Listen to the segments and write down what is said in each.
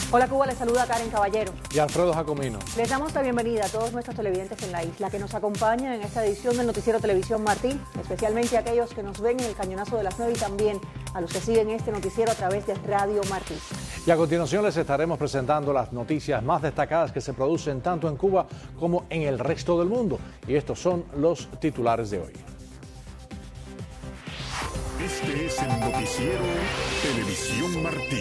Hola Cuba, les saluda Karen Caballero y Alfredo Jacomino. Les damos la bienvenida a todos nuestros televidentes en la isla que nos acompañan en esta edición del Noticiero Televisión Martí, especialmente a aquellos que nos ven en el cañonazo de las 9 y también a los que siguen este noticiero a través de Radio Martí. Y a continuación les estaremos presentando las noticias más destacadas que se producen tanto en Cuba como en el resto del mundo. Y estos son los titulares de hoy. Este es el Noticiero Televisión Martí.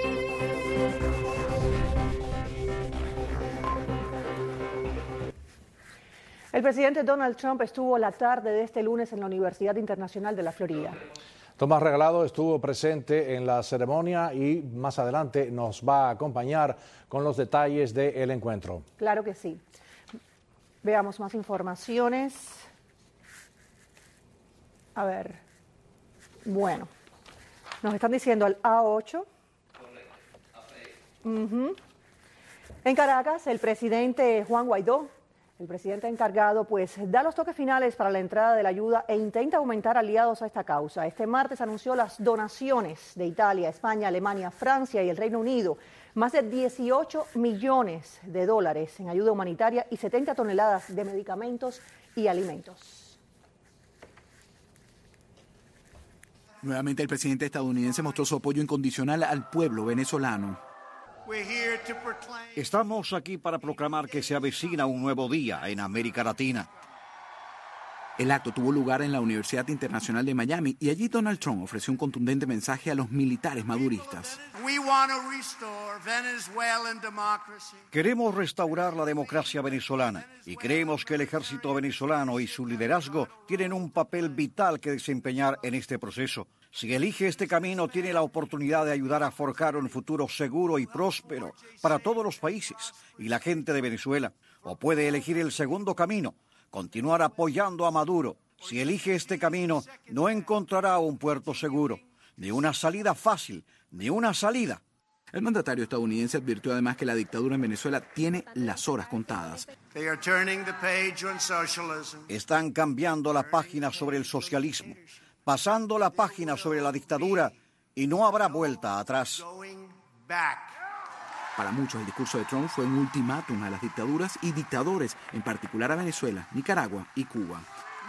El presidente Donald Trump estuvo la tarde de este lunes en la Universidad Internacional de la Florida. Tomás Regalado estuvo presente en la ceremonia y más adelante nos va a acompañar con los detalles del encuentro. Claro que sí. Veamos más informaciones. A ver. Bueno, nos están diciendo al A8. En Caracas, el presidente Juan Guaidó, el presidente encargado, pues da los toques finales para la entrada de la ayuda e intenta aumentar aliados a esta causa. Este martes anunció las donaciones de Italia, España, Alemania, Francia y el Reino Unido. Más de 18 millones de dólares en ayuda humanitaria y 70 toneladas de medicamentos y alimentos. Nuevamente el presidente estadounidense mostró su apoyo incondicional al pueblo venezolano. Estamos aquí para proclamar que se avecina un nuevo día en América Latina. El acto tuvo lugar en la Universidad Internacional de Miami y allí Donald Trump ofreció un contundente mensaje a los militares maduristas. Queremos restaurar la democracia venezolana y creemos que el ejército venezolano y su liderazgo tienen un papel vital que desempeñar en este proceso. Si elige este camino, tiene la oportunidad de ayudar a forjar un futuro seguro y próspero para todos los países y la gente de Venezuela. O puede elegir el segundo camino, continuar apoyando a Maduro. Si elige este camino, no encontrará un puerto seguro, ni una salida fácil, ni una salida. El mandatario estadounidense advirtió además que la dictadura en Venezuela tiene las horas contadas. Están cambiando la página sobre el socialismo, pasando la página sobre la dictadura y no habrá vuelta atrás. Para muchos el discurso de Trump fue un ultimátum a las dictaduras y dictadores, en particular a Venezuela, Nicaragua y Cuba.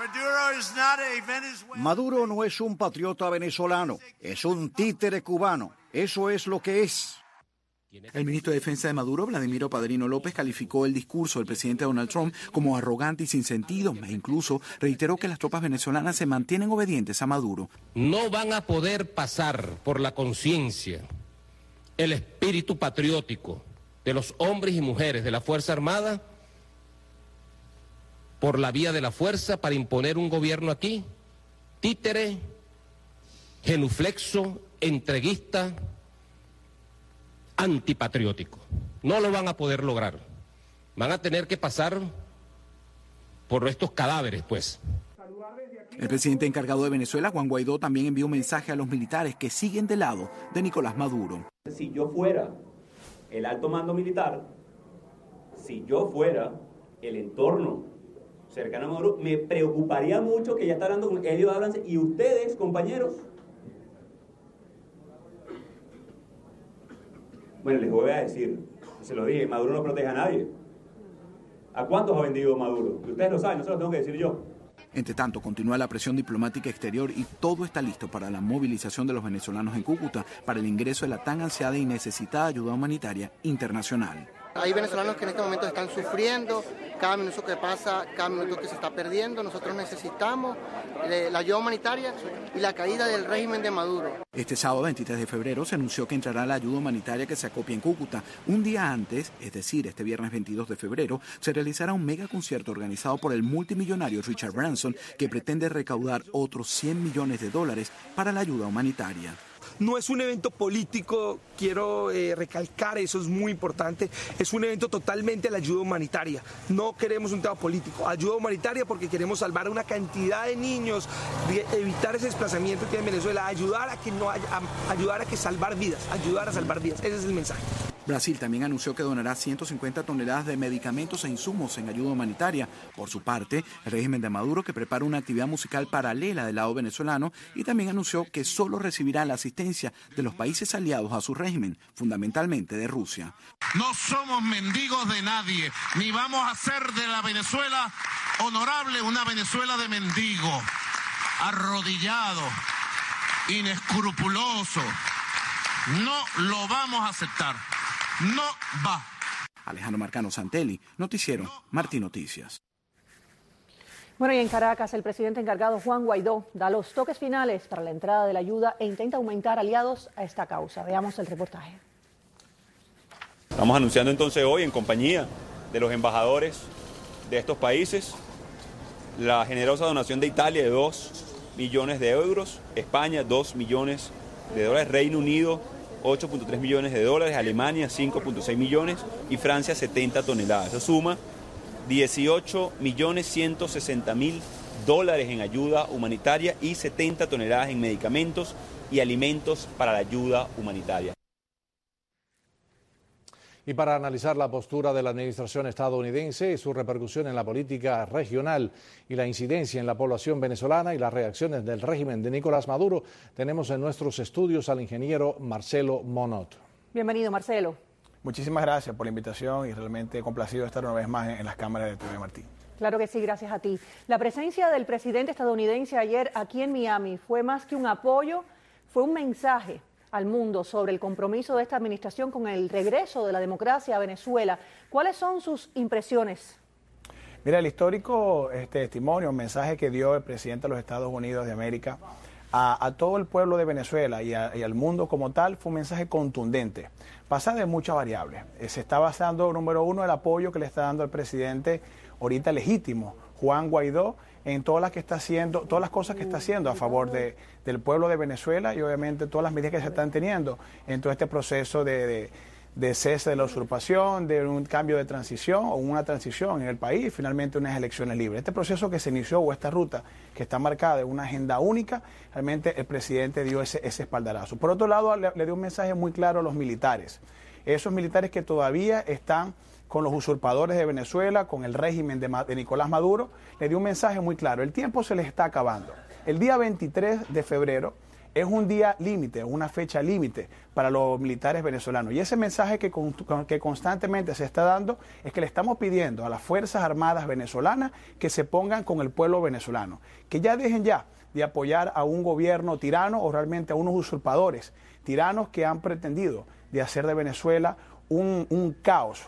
Maduro no es un patriota venezolano, es un títere cubano. Eso es lo que es. El ministro de Defensa de Maduro, Vladimiro Padrino López, calificó el discurso del presidente Donald Trump como arrogante y sin sentido, e incluso reiteró que las tropas venezolanas se mantienen obedientes a Maduro. No van a poder pasar por la conciencia el espíritu patriótico de los hombres y mujeres de la Fuerza Armada por la vía de la fuerza para imponer un gobierno aquí, títere, genuflexo, entreguista, antipatriótico. No lo van a poder lograr. Van a tener que pasar por estos cadáveres, pues. El presidente encargado de Venezuela, Juan Guaidó, también envió un mensaje a los militares que siguen del lado de Nicolás Maduro. Si yo fuera el alto mando militar, si yo fuera el entorno cercano a Maduro, me preocuparía mucho que ya está hablando con ellos, hablan, y ustedes, compañeros. Bueno, les voy a decir, se lo dije, Maduro no protege a nadie. ¿A cuántos ha vendido Maduro? Ustedes lo saben, no se lo tengo que decir yo. Entre tanto, continúa la presión diplomática exterior y todo está listo para la movilización de los venezolanos en Cúcuta para el ingreso de la tan ansiada y necesitada ayuda humanitaria internacional. Hay venezolanos que en este momento están sufriendo, cada minuto que pasa, cada minuto que se está perdiendo. Nosotros necesitamos la ayuda humanitaria y la caída del régimen de Maduro. Este sábado 23 de febrero se anunció que entrará la ayuda humanitaria que se acopia en Cúcuta. Un día antes, es decir, este viernes 22 de febrero, se realizará un mega concierto organizado por el multimillonario Richard Branson que pretende recaudar otros $100 millones para la ayuda humanitaria. No es un evento político, quiero recalcar eso, es muy importante. Es un evento totalmente a la ayuda humanitaria. No queremos un tema político, ayuda humanitaria porque queremos salvar a una cantidad de niños, evitar ese desplazamiento que hay en Venezuela, ayudar a que salvar vidas, ayudar a salvar vidas. Ese es el mensaje. Brasil también anunció que donará 150 toneladas de medicamentos e insumos en ayuda humanitaria. Por su parte, el régimen de Maduro, que prepara una actividad musical paralela del lado venezolano, y también anunció que solo recibirá la asistencia de los países aliados a su régimen, fundamentalmente de Rusia. No somos mendigos de nadie, ni vamos a hacer de la Venezuela honorable una Venezuela de mendigos, arrodillados, inescrupulosos. No lo vamos a aceptar. No va. Alejandro Marcano Santelli, Noticiero Martín Noticias. Bueno, y en Caracas, el presidente encargado Juan Guaidó da los toques finales para la entrada de la ayuda e intenta aumentar aliados a esta causa. Veamos el reportaje. Estamos anunciando entonces hoy, en compañía de los embajadores de estos países, la generosa donación de Italia de 2 millones de euros, España 2 millones de dólares, Reino Unido 8.3 millones de dólares, Alemania 5.6 millones y Francia 70 toneladas. Eso suma 18.160.000 dólares en ayuda humanitaria y 70 toneladas en medicamentos y alimentos para la ayuda humanitaria. Y para analizar la postura de la administración estadounidense y su repercusión en la política regional y la incidencia en la población venezolana y las reacciones del régimen de Nicolás Maduro, tenemos en nuestros estudios al ingeniero Marcelo Monot. Bienvenido, Marcelo. Muchísimas gracias por la invitación y realmente complacido de estar una vez más en las cámaras de TV Martín. Claro que sí, gracias a ti. La presencia del presidente estadounidense ayer aquí en Miami fue más que un apoyo, fue un mensaje al mundo sobre el compromiso de esta administración con el regreso de la democracia a Venezuela. ¿Cuáles son sus impresiones? Mira, el histórico testimonio, un mensaje que dio el presidente de los Estados Unidos de América a todo el pueblo de Venezuela y al mundo como tal, fue un mensaje contundente. Pasa de muchas variables. Se está basando, número uno, el apoyo que le está dando el presidente ahorita legítimo, Juan Guaidó, en todas las cosas que está haciendo a favor del pueblo de Venezuela y obviamente todas las medidas que se están teniendo en todo este proceso de cese de la usurpación, de un cambio de transición o una transición en el país y finalmente unas elecciones libres. Este proceso que se inició o esta ruta que está marcada en una agenda única, realmente el presidente dio ese espaldarazo. Por otro lado, le dio un mensaje muy claro a los militares, esos militares que todavía están con los usurpadores de Venezuela, con el régimen de Nicolás Maduro, le dio un mensaje muy claro. El tiempo se les está acabando. El día 23 de febrero es un día límite, una fecha límite para los militares venezolanos. Y ese mensaje que constantemente se está dando es que le estamos pidiendo a las Fuerzas Armadas venezolanas que se pongan con el pueblo venezolano, que ya dejen ya de apoyar a un gobierno tirano o realmente a unos usurpadores tiranos que han pretendido de hacer de Venezuela un caos,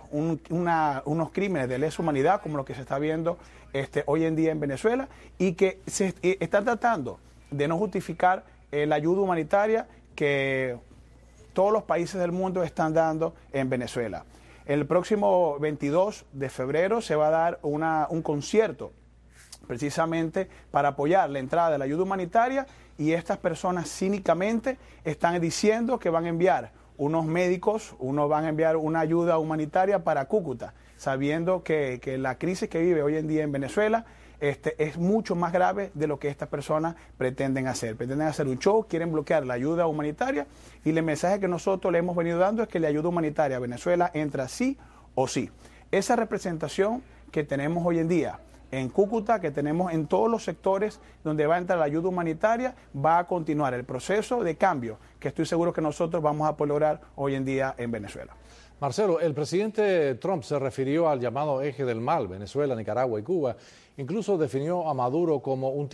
unos crímenes de lesa humanidad como lo que se está viendo hoy en día en Venezuela y que se están tratando de no justificar la ayuda humanitaria que todos los países del mundo están dando en Venezuela. El próximo 22 de febrero se va a dar un concierto precisamente para apoyar la entrada de la ayuda humanitaria y estas personas cínicamente están diciendo que van a enviar unos médicos, van a enviar una ayuda humanitaria para Cúcuta, sabiendo que la crisis que vive hoy en día en Venezuela es mucho más grave de lo que estas personas pretenden hacer. Pretenden hacer un show, quieren bloquear la ayuda humanitaria y el mensaje que nosotros le hemos venido dando es que la ayuda humanitaria a Venezuela entra sí o sí. Esa representación que tenemos hoy en día en Cúcuta, que tenemos en todos los sectores donde va a entrar la ayuda humanitaria, va a continuar el proceso de cambio que estoy seguro que nosotros vamos a poder lograr hoy en día en Venezuela. Marcelo, el presidente Trump se refirió al llamado eje del mal, Venezuela, Nicaragua y Cuba. Incluso definió a Maduro como un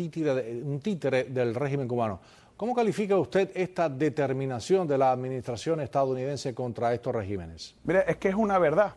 títere del régimen cubano. ¿Cómo califica usted esta determinación de la administración estadounidense contra estos regímenes? Mire, es que es una verdad.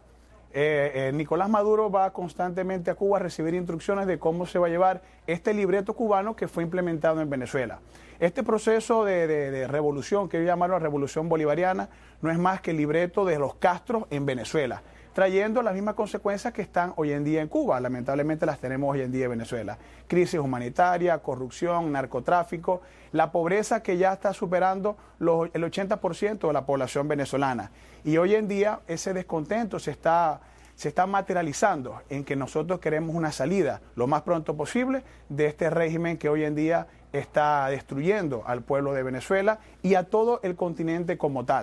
Nicolás Maduro va constantemente a Cuba a recibir instrucciones de cómo se va a llevar este libreto cubano que fue implementado en Venezuela. Este proceso de revolución, que yo llamo revolución bolivariana, no es más que el libreto de los Castros en Venezuela, trayendo las mismas consecuencias que están hoy en día en Cuba. Lamentablemente las tenemos hoy en día en Venezuela. Crisis humanitaria, corrupción, narcotráfico, la pobreza que ya está superando el 80% de la población venezolana. Y hoy en día ese descontento se está materializando en que nosotros queremos una salida lo más pronto posible de este régimen que hoy en día está destruyendo al pueblo de Venezuela y a todo el continente como tal.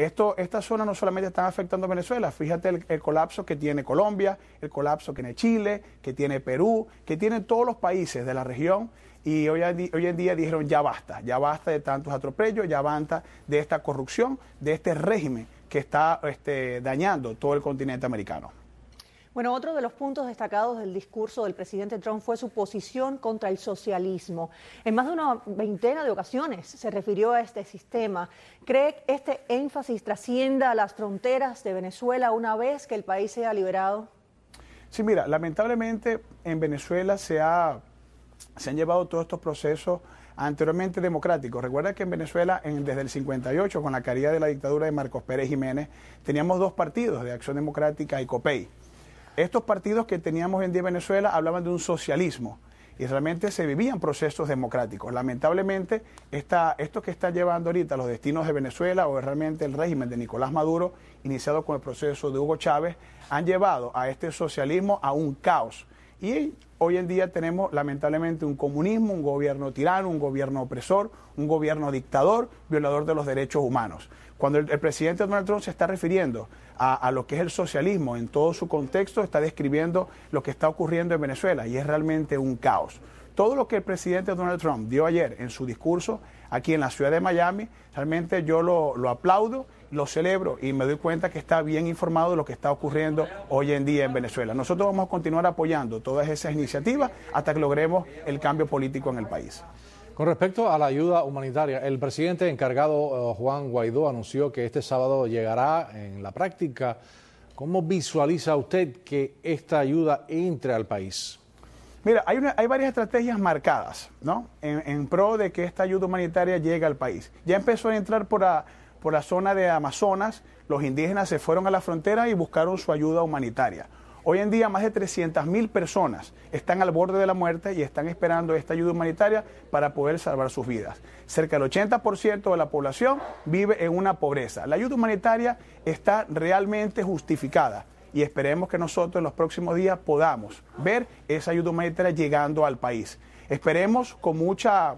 Estas zonas no solamente están afectando a Venezuela, fíjate el colapso que tiene Colombia, el colapso que tiene Chile, que tiene Perú, que tienen todos los países de la región, y hoy en día dijeron ya basta de tantos atropellos, ya basta de esta corrupción, de este régimen que está dañando todo el continente americano. Bueno, otro de los puntos destacados del discurso del presidente Trump fue su posición contra el socialismo. En más de una veintena de ocasiones se refirió a este sistema. ¿Cree que este énfasis trascienda las fronteras de Venezuela una vez que el país sea liberado? Sí, mira, lamentablemente en Venezuela se han llevado todos estos procesos anteriormente democráticos. Recuerda que en Venezuela, desde el 58, con la caída de la dictadura de Marcos Pérez Jiménez, teníamos dos partidos, de Acción Democrática y COPEI. Estos partidos que teníamos hoy en día en Venezuela hablaban de un socialismo y realmente se vivían procesos democráticos. Lamentablemente, esto que está llevando ahorita los destinos de Venezuela o realmente el régimen de Nicolás Maduro, iniciado con el proceso de Hugo Chávez, han llevado a este socialismo a un caos. Y hoy en día tenemos lamentablemente un comunismo, un gobierno tirano, un gobierno opresor, un gobierno dictador, violador de los derechos humanos. Cuando el presidente Donald Trump se está refiriendo a lo que es el socialismo en todo su contexto, está describiendo lo que está ocurriendo en Venezuela y es realmente un caos. Todo lo que el presidente Donald Trump dio ayer en su discurso aquí en la ciudad de Miami, realmente yo lo aplaudo, lo celebro y me doy cuenta que está bien informado de lo que está ocurriendo hoy en día en Venezuela. Nosotros vamos a continuar apoyando todas esas iniciativas hasta que logremos el cambio político en el país. Con respecto a la ayuda humanitaria, el presidente encargado Juan Guaidó anunció que este sábado llegará en la práctica. ¿Cómo visualiza usted que esta ayuda entre al país? Mira, hay varias estrategias marcadas, ¿no? En pro de que esta ayuda humanitaria llegue al país. Ya empezó a entrar por la zona de Amazonas, los indígenas se fueron a la frontera y buscaron su ayuda humanitaria. Hoy en día más de 300.000 personas están al borde de la muerte y están esperando esta ayuda humanitaria para poder salvar sus vidas. Cerca del 80% de la población vive en una pobreza. La ayuda humanitaria está realmente justificada y esperemos que nosotros en los próximos días podamos ver esa ayuda humanitaria llegando al país. Esperemos con mucha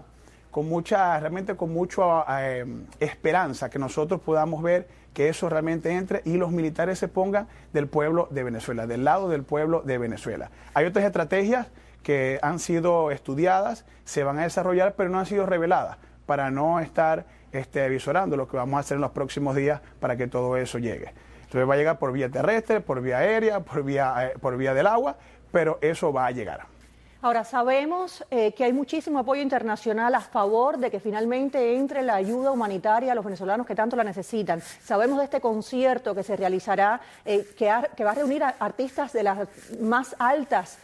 esperanza que nosotros podamos ver que eso realmente entre y los militares se pongan del pueblo de Venezuela, del lado del pueblo de Venezuela. Hay otras estrategias que han sido estudiadas, se van a desarrollar, pero no han sido reveladas, para no estar avisorando lo que vamos a hacer en los próximos días para que todo eso llegue. Entonces va a llegar por vía terrestre, por vía aérea, por vía del agua, pero eso va a llegar. Ahora, sabemos que hay muchísimo apoyo internacional a favor de que finalmente entre la ayuda humanitaria a los venezolanos que tanto la necesitan. Sabemos de este concierto que se realizará, que va a reunir a artistas de las más altas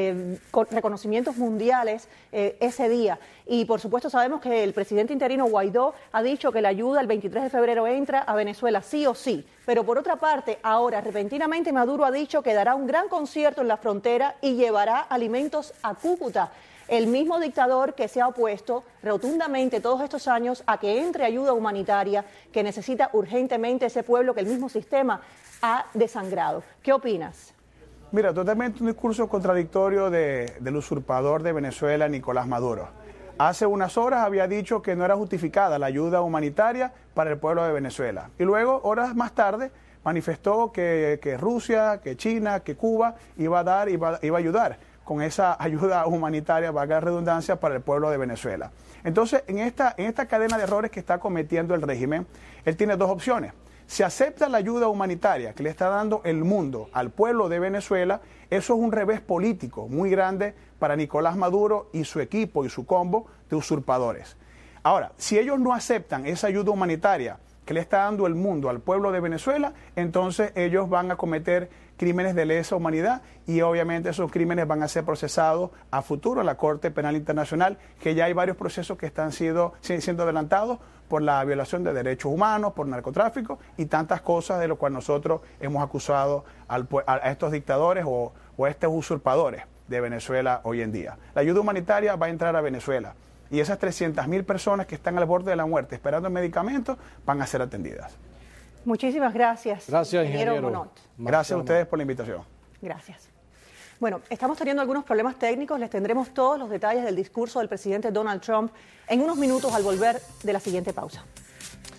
con reconocimientos mundiales ese día. Y por supuesto sabemos que el presidente interino Guaidó ha dicho que la ayuda el 23 de febrero entra a Venezuela sí o sí. Pero por otra parte, ahora repentinamente Maduro ha dicho que dará un gran concierto en la frontera y llevará alimentos a Cúcuta. El mismo dictador que se ha opuesto rotundamente todos estos años a que entre ayuda humanitaria que necesita urgentemente ese pueblo que el mismo sistema ha desangrado. ¿Qué opinas? Mira, totalmente un discurso contradictorio del usurpador de Venezuela, Nicolás Maduro. Hace unas horas había dicho que no era justificada la ayuda humanitaria para el pueblo de Venezuela. Y luego, horas más tarde, manifestó que Rusia, que China, que Cuba iba a ayudar con esa ayuda humanitaria, valga la redundancia, para el pueblo de Venezuela. Entonces, en esta cadena de errores que está cometiendo el régimen, él tiene dos opciones. Si acepta la ayuda humanitaria que le está dando el mundo al pueblo de Venezuela, eso es un revés político muy grande para Nicolás Maduro y su equipo y su combo de usurpadores. Ahora, si ellos no aceptan esa ayuda humanitaria que le está dando el mundo al pueblo de Venezuela, entonces ellos van a cometer crímenes de lesa humanidad y obviamente esos crímenes van a ser procesados a futuro en la Corte Penal Internacional, que ya hay varios procesos que están siendo adelantados por la violación de derechos humanos, por narcotráfico y tantas cosas de lo cual nosotros hemos acusado a estos dictadores o a estos usurpadores de Venezuela hoy en día. La ayuda humanitaria va a entrar a Venezuela y esas 300.000 personas que están al borde de la muerte esperando medicamentos van a ser atendidas. Muchísimas gracias. Gracias, ingeniero Monod. Gracias a ustedes por la invitación. Gracias. Bueno, estamos teniendo algunos problemas técnicos. Les tendremos todos los detalles del discurso del presidente Donald Trump en unos minutos al volver de la siguiente pausa.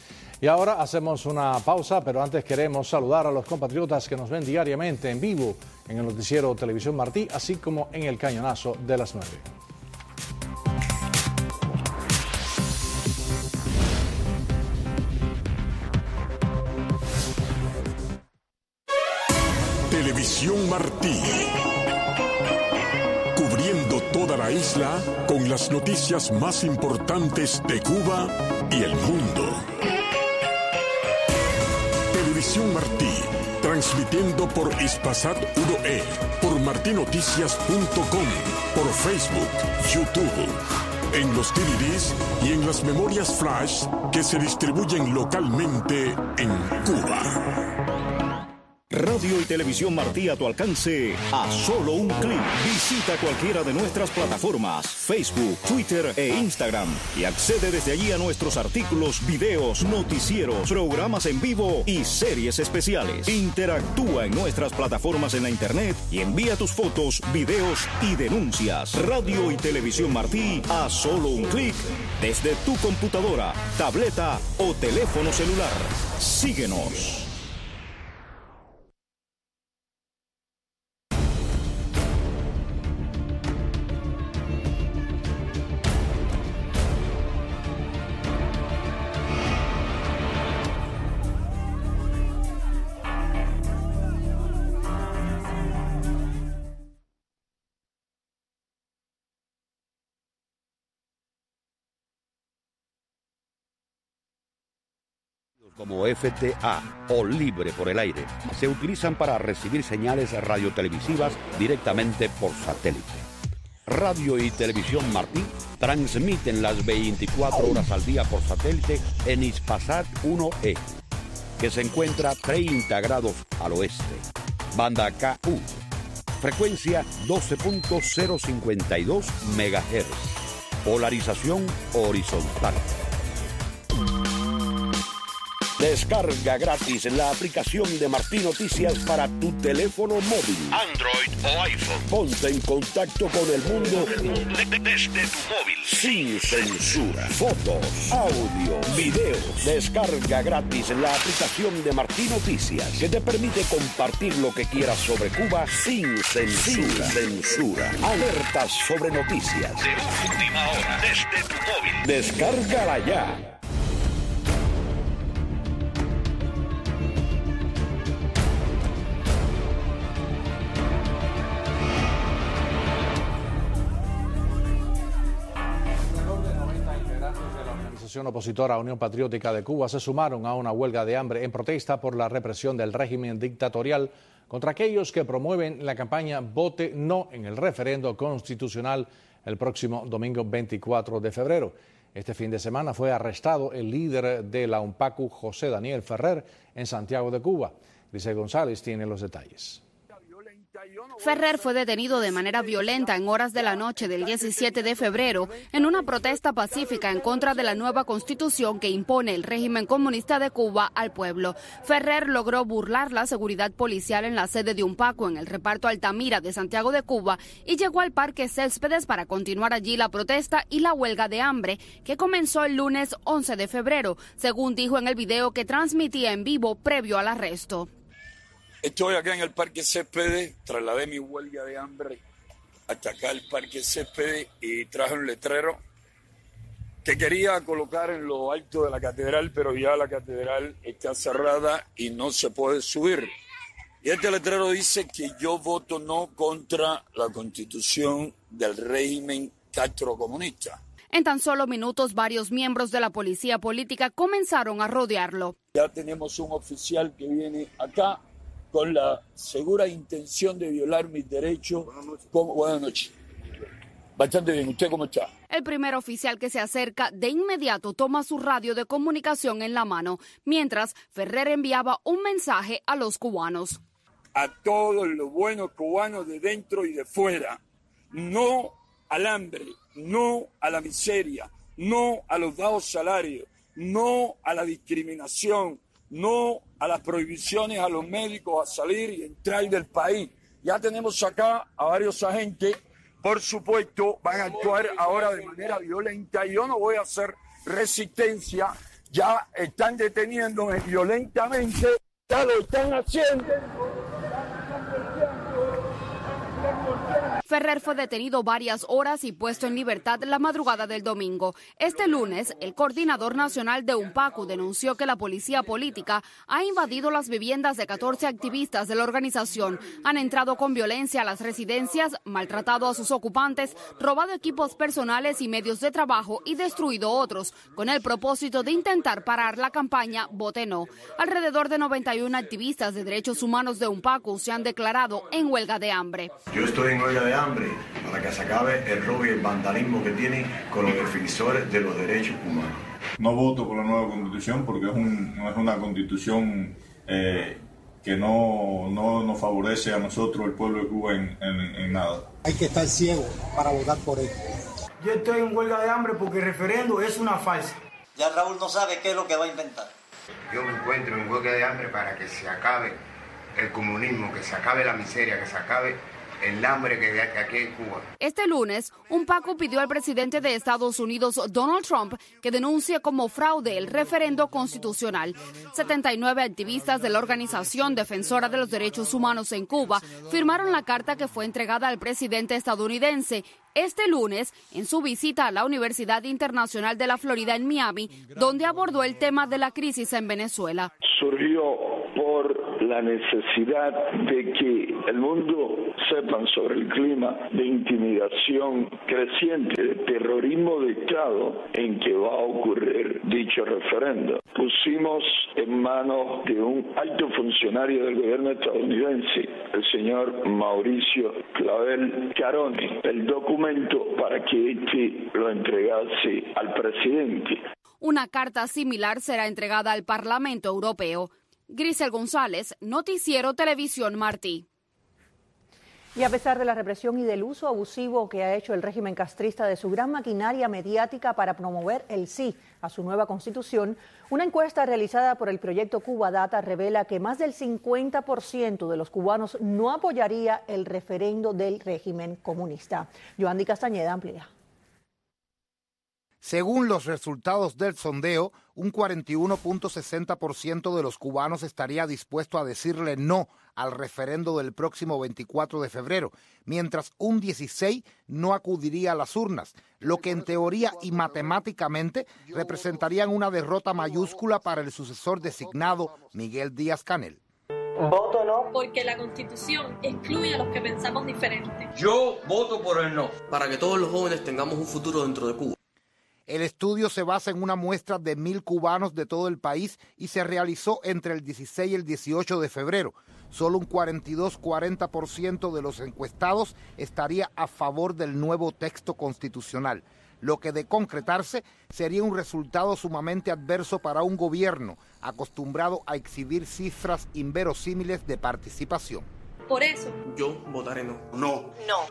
Y ahora hacemos una pausa, pero antes queremos saludar a los compatriotas que nos ven diariamente en vivo en el noticiero Televisión Martí, así como en el Cañonazo de las 9. Televisión Martí. Cubriendo toda la isla con las noticias más importantes de Cuba y el mundo. Televisión Martí, transmitiendo por Hispasat 1E, por martinoticias.com, por Facebook, YouTube, en los DVDs y en las memorias flash que se distribuyen localmente en Cuba. Radio y Televisión Martí a tu alcance a solo un clic. Visita cualquiera de nuestras plataformas, Facebook, Twitter e Instagram y accede desde allí a nuestros artículos, videos, noticieros, programas en vivo y series especiales. Interactúa en nuestras plataformas en la internet y envía tus fotos, videos y denuncias. Radio y Televisión Martí a solo un clic desde tu computadora, tableta o teléfono celular. Síguenos. Como FTA o Libre por el Aire, se utilizan para recibir señales radiotelevisivas directamente por satélite. Radio y Televisión Martí transmiten las 24 horas al día por satélite en Hispasat 1E, que se encuentra 30 grados al oeste. Banda KU, frecuencia 12.052 MHz, polarización horizontal. Descarga gratis la aplicación de Martí Noticias para tu teléfono móvil, Android o iPhone. Ponte en contacto con el mundo desde tu móvil, sin censura. Fotos, audio, videos. Descarga gratis la aplicación de Martí Noticias, que te permite compartir lo que quieras sobre Cuba sin censura. Alertas sobre noticias de última hora desde tu móvil. Descárgala ya. La opositora Unión Patriótica de Cuba se sumaron a una huelga de hambre en protesta por la represión del régimen dictatorial contra aquellos que promueven la campaña Vote No en el referendo constitucional el próximo domingo 24 de febrero. Este fin de semana fue arrestado el líder de la UNPACU, José Daniel Ferrer, en Santiago de Cuba. Grisel González tiene los detalles. Ferrer fue detenido de manera violenta en horas de la noche del 17 de febrero en una protesta pacífica en contra de la nueva constitución que impone el régimen comunista de Cuba al pueblo. Ferrer logró burlar la seguridad policial en la sede de UNPACU en el reparto Altamira de Santiago de Cuba y llegó al Parque Céspedes para continuar allí la protesta y la huelga de hambre que comenzó el lunes 11 de febrero, según dijo en el video que transmitía en vivo previo al arresto. Estoy acá en el Parque Céspedes, trasladé mi huelga de hambre hasta acá el Parque Céspedes y traje un letrero que quería colocar en lo alto de la catedral, pero ya la catedral está cerrada y no se puede subir. Y este letrero dice que yo voto no contra la constitución del régimen castrocomunista. En tan solo minutos, varios miembros de la policía política comenzaron a rodearlo. Ya tenemos un oficial que viene acá con la segura intención de violar mis derechos. Buenas noches. Bastante bien. ¿Usted cómo está? El primer oficial que se acerca de inmediato toma su radio de comunicación en la mano, mientras Ferrer enviaba un mensaje a los cubanos. A todos los buenos cubanos de dentro y de fuera. No al hambre, no a la miseria, no a los bajos salarios, no a la discriminación, no a las prohibiciones a los médicos a salir y entrar del país. Ya tenemos acá a varios agentes, por supuesto, van a actuar ahora de manera violenta. Yo no voy a hacer resistencia, ya están deteniéndome violentamente, ya lo están haciendo. Ferrer fue detenido varias horas y puesto en libertad la madrugada del domingo. Este lunes, el coordinador nacional de UNPACU denunció que la policía política ha invadido las viviendas de 14 activistas de la organización. Han entrado con violencia a las residencias, maltratado a sus ocupantes, robado equipos personales y medios de trabajo y destruido otros, con el propósito de intentar parar la campaña Vote No. Alrededor de 91 activistas de derechos humanos de UNPACU se han declarado en huelga de hambre. Yo estoy en huelga de hambre para que se acabe el robo y el vandalismo que tienen con los defensores de los derechos humanos. No voto por la nueva constitución porque no es una constitución que no favorece a nosotros, el pueblo de Cuba, en nada. Hay que estar ciego para votar por él. Yo estoy en huelga de hambre porque el referendo es una farsa. Ya Raúl no sabe qué es lo que va a inventar. Yo me encuentro en huelga de hambre para que se acabe el comunismo, que se acabe la miseria, que se acabe el hambre que hay aquí en Cuba. Este lunes, UNPACU pidió al presidente de Estados Unidos, Donald Trump, que denuncie como fraude el referendo constitucional. 79 activistas de la organización defensora de los derechos humanos en Cuba firmaron la carta que fue entregada al presidente estadounidense este lunes en su visita a la Universidad Internacional de la Florida en Miami, donde abordó el tema de la crisis en Venezuela. Surgió por la necesidad de que el mundo sepan sobre el clima de intimidación creciente, de terrorismo de Estado en que va a ocurrir dicho referendo. Pusimos en manos de un alto funcionario del gobierno estadounidense, el señor Mauricio Clavel Caroni, el documento para que éste lo entregase al presidente. Una carta similar será entregada al Parlamento Europeo. Grisel González, Noticiero Televisión Martí. Y a pesar de la represión y del uso abusivo que ha hecho el régimen castrista de su gran maquinaria mediática para promover el sí a su nueva constitución, una encuesta realizada por el proyecto Cuba Data revela que más del 50% de los cubanos no apoyaría el referendo del régimen comunista. Yoandi Castañeda amplía. Según los resultados del sondeo, un 41.60% de los cubanos estaría dispuesto a decirle no al referendo del próximo 24 de febrero, mientras un 16% no acudiría a las urnas, lo que en teoría y matemáticamente representarían una derrota mayúscula para el sucesor designado, Miguel Díaz-Canel. Voto no porque la Constitución excluye a los que pensamos diferente. Yo voto por el no, para que todos los jóvenes tengamos un futuro dentro de Cuba. El estudio se basa en una muestra de 1,000 cubanos de todo el país y se realizó entre el 16 y el 18 de febrero. Solo un 42-40% de los encuestados estaría a favor del nuevo texto constitucional, lo que de concretarse sería un resultado sumamente adverso para un gobierno acostumbrado a exhibir cifras inverosímiles de participación. Por eso, yo votaré no. No.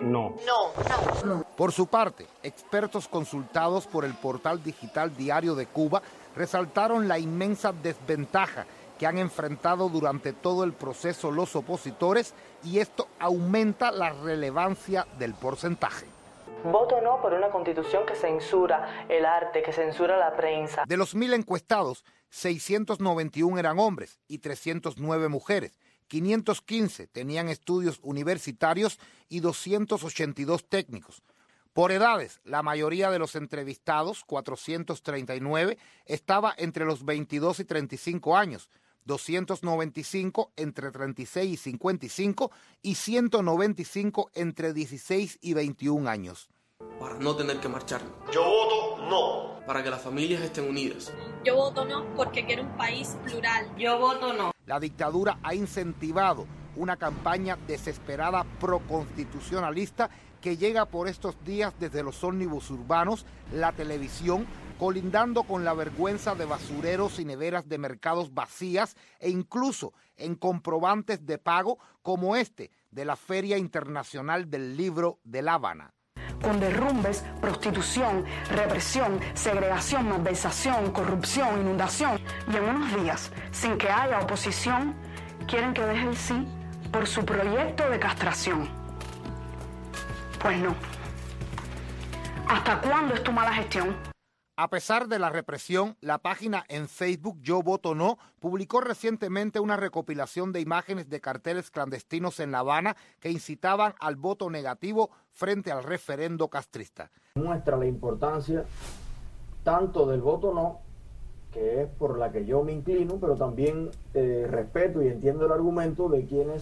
Por su parte, expertos consultados por el portal digital Diario de Cuba resaltaron la inmensa desventaja que han enfrentado durante todo el proceso los opositores y esto aumenta la relevancia del porcentaje. Voto no por una constitución que censura el arte, que censura la prensa. De los 1,000 encuestados, 691 eran hombres y 309 mujeres. 515 tenían estudios universitarios y 282 técnicos. Por edades, la mayoría de los entrevistados, 439, estaba entre los 22 y 35 años, 295 entre 36 y 55 y 195 entre 16 y 21 años. Para no tener que marchar. Yo voto no. Para que las familias estén unidas. Yo voto no porque quiero un país plural. Yo voto no. La dictadura ha incentivado una campaña desesperada proconstitucionalista que llega por estos días desde los ómnibus urbanos, la televisión, colindando con la vergüenza de basureros y neveras de mercados vacías e incluso en comprobantes de pago como este de la Feria Internacional del Libro de La Habana. Con derrumbes, prostitución, represión, segregación, malversación, corrupción, inundación. Y en unos días, sin que haya oposición, quieren que deje el sí por su proyecto de castración. Pues no. ¿Hasta cuándo es tu mala gestión? A pesar de la represión, la página en Facebook Yo Voto No publicó recientemente una recopilación de imágenes de carteles clandestinos en La Habana que incitaban al voto negativo frente al referendo castrista. Muestra la importancia tanto del voto no, que es por la que yo me inclino, pero también respeto y entiendo el argumento de quienes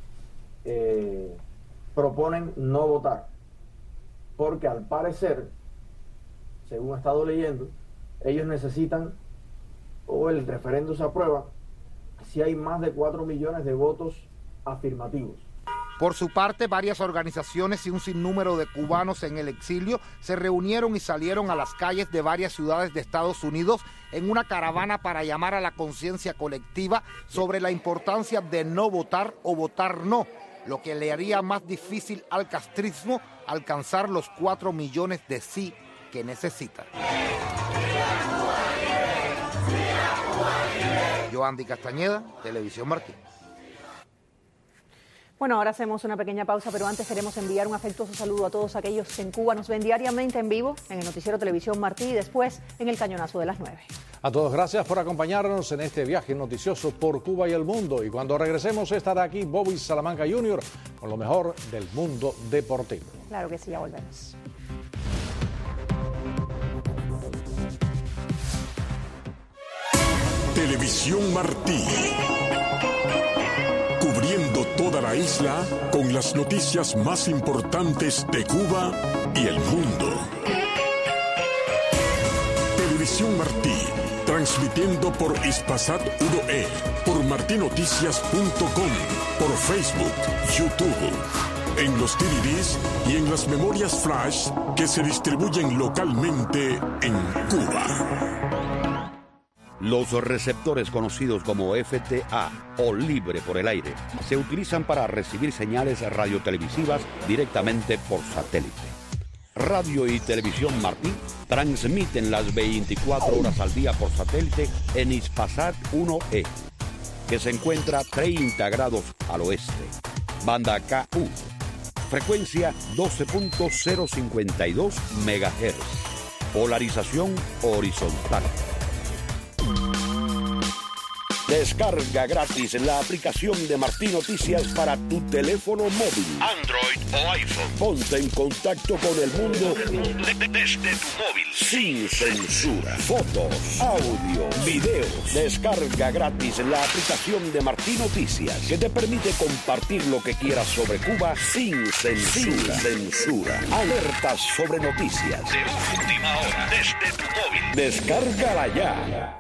proponen no votar, porque al parecer, según he estado leyendo, ellos necesitan, o el referendo se aprueba, si hay más de 4 millones de votos afirmativos. Por su parte, varias organizaciones y un sinnúmero de cubanos en el exilio se reunieron y salieron a las calles de varias ciudades de Estados Unidos en una caravana para llamar a la conciencia colectiva sobre la importancia de no votar o votar no, lo que le haría más difícil al castrismo alcanzar los 4 millones de sí que necesita. Yo, Andy Castañeda, Televisión Martí. Bueno, ahora hacemos una pequeña pausa, pero antes queremos enviar un afectuoso saludo a todos aquellos que en Cuba nos ven diariamente en vivo en el noticiero Televisión Martí y después en el Cañonazo de las 9. A todos gracias por acompañarnos en este viaje noticioso por Cuba y el mundo. Y cuando regresemos estará aquí Bobby Salamanca Jr. con lo mejor del mundo deportivo. Claro que sí, ya volvemos. Televisión Martí. Cubriendo toda la isla con las noticias más importantes de Cuba y el mundo. Televisión Martí, transmitiendo por Hispasat 1E, por martinoticias.com, por Facebook, YouTube, en los DVDs y en las memorias flash que se distribuyen localmente en Cuba. Los receptores conocidos como FTA o libre por el aire se utilizan para recibir señales radiotelevisivas directamente por satélite. Radio y Televisión Martí transmiten las 24 horas al día por satélite en Hispasat 1E, que se encuentra 30 grados al oeste. Banda KU, frecuencia 12.052 MHz, polarización horizontal. Descarga gratis la aplicación de Martí Noticias para tu teléfono móvil, Android o iPhone. Ponte en contacto con el mundo desde tu móvil, sin censura. Fotos, audio, videos. Descarga gratis la aplicación de Martí Noticias, que te permite compartir lo que quieras sobre Cuba sin censura. Alertas sobre noticias de última hora desde tu móvil. Descárgala ya.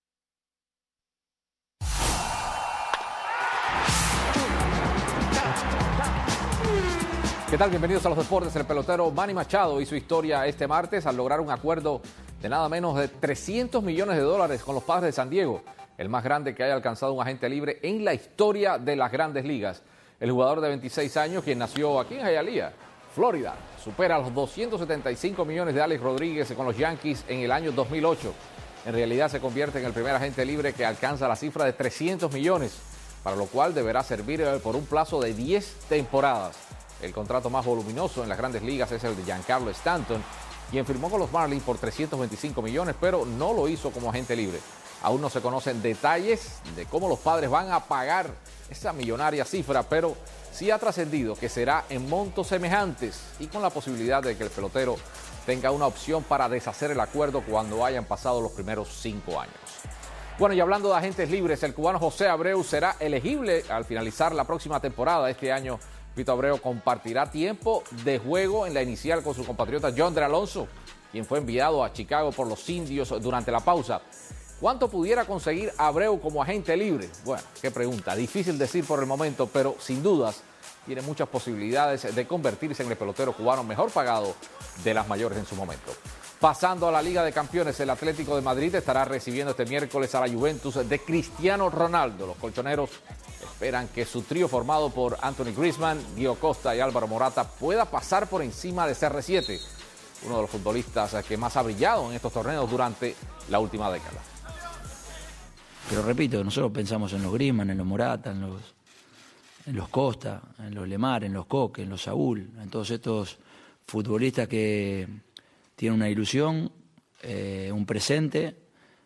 ¿Qué tal? Bienvenidos a los deportes. El pelotero Manny Machado hizo historia este martes al lograr un acuerdo de nada menos de $300 millones con los Padres de San Diego, el más grande que haya alcanzado un agente libre en la historia de las Grandes Ligas. El jugador de 26 años, quien nació aquí en Hialeah, Florida, supera los $275 millones de Alex Rodríguez con los Yankees en el año 2008. En realidad se convierte en el primer agente libre que alcanza la cifra de 300 millones, para lo cual deberá servir por un plazo de 10 temporadas. El contrato más voluminoso en las Grandes Ligas es el de Giancarlo Stanton, quien firmó con los Marlins por 325 millones, pero no lo hizo como agente libre. Aún no se conocen detalles de cómo los Padres van a pagar esa millonaria cifra, pero sí ha trascendido que será en montos semejantes y con la posibilidad de que el pelotero tenga una opción para deshacer el acuerdo cuando hayan pasado los primeros 5 años. Bueno, y hablando de agentes libres, el cubano José Abreu será elegible al finalizar la próxima temporada. Este año Pito Abreu compartirá tiempo de juego en la inicial con su compatriota Yonder Alonso, quien fue enviado a Chicago por los Indios durante la pausa. ¿Cuánto pudiera conseguir Abreu como agente libre? Bueno, qué pregunta. Difícil decir por el momento, pero sin dudas tiene muchas posibilidades de convertirse en el pelotero cubano mejor pagado de las mayores en su momento. Pasando a la Liga de Campeones, el Atlético de Madrid estará recibiendo este miércoles a la Juventus de Cristiano Ronaldo. Los colchoneros esperan que su trío formado por Anthony Griezmann, Diego Costa y Álvaro Morata pueda pasar por encima de CR7, uno de los futbolistas que más ha brillado en estos torneos durante la última década. Pero repito, nosotros pensamos en los Griezmann, en los Morata, en los Costa, en los Lemar, en los Coque, en los Saúl, en todos estos futbolistas que tienen una ilusión un presente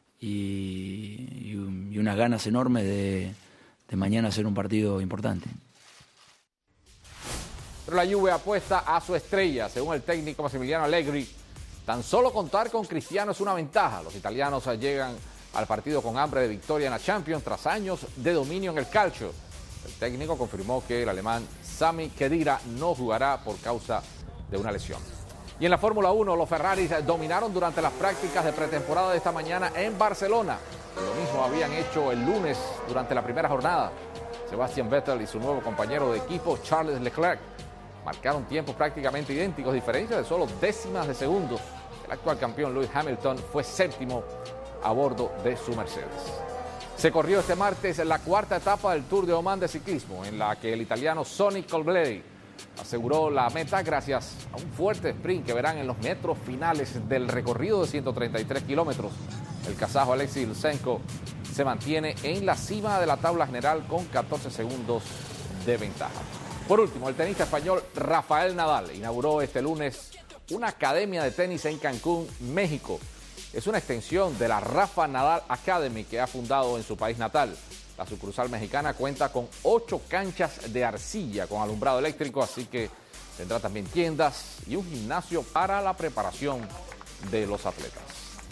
y unas ganas enormes de mañana hacer un partido importante. Pero la Juve apuesta a su estrella, según el técnico Massimiliano Allegri. Tan solo contar con Cristiano es una ventaja. Los italianos llegan al partido con hambre de victoria en la Champions tras años de dominio en el calcio. El técnico confirmó que el alemán Sami Khedira no jugará por causa de una lesión. Y en la Fórmula 1, los Ferraris dominaron durante las prácticas de pretemporada de esta mañana en Barcelona. Lo mismo habían hecho el lunes durante la primera jornada. Sebastian Vettel y su nuevo compañero de equipo, Charles Leclerc, marcaron tiempos prácticamente idénticos, diferencia de solo décimas de segundos. El actual campeón Lewis Hamilton fue séptimo a bordo de su Mercedes. Se corrió este martes la cuarta etapa del Tour de Oman de ciclismo, en la que el italiano Sonny Colbrelli aseguró la meta gracias a un fuerte sprint que verán en los metros finales del recorrido de 133 kilómetros. El kazajo Alexei Lutsenko se mantiene en la cima de la tabla general con 14 segundos de ventaja. Por último, el tenista español Rafael Nadal inauguró este lunes una academia de tenis en Cancún, México. Es una extensión de la Rafa Nadal Academy que ha fundado en su país natal. La sucursal mexicana cuenta con 8 canchas de arcilla con alumbrado eléctrico, así que tendrá también tiendas y un gimnasio para la preparación de los atletas.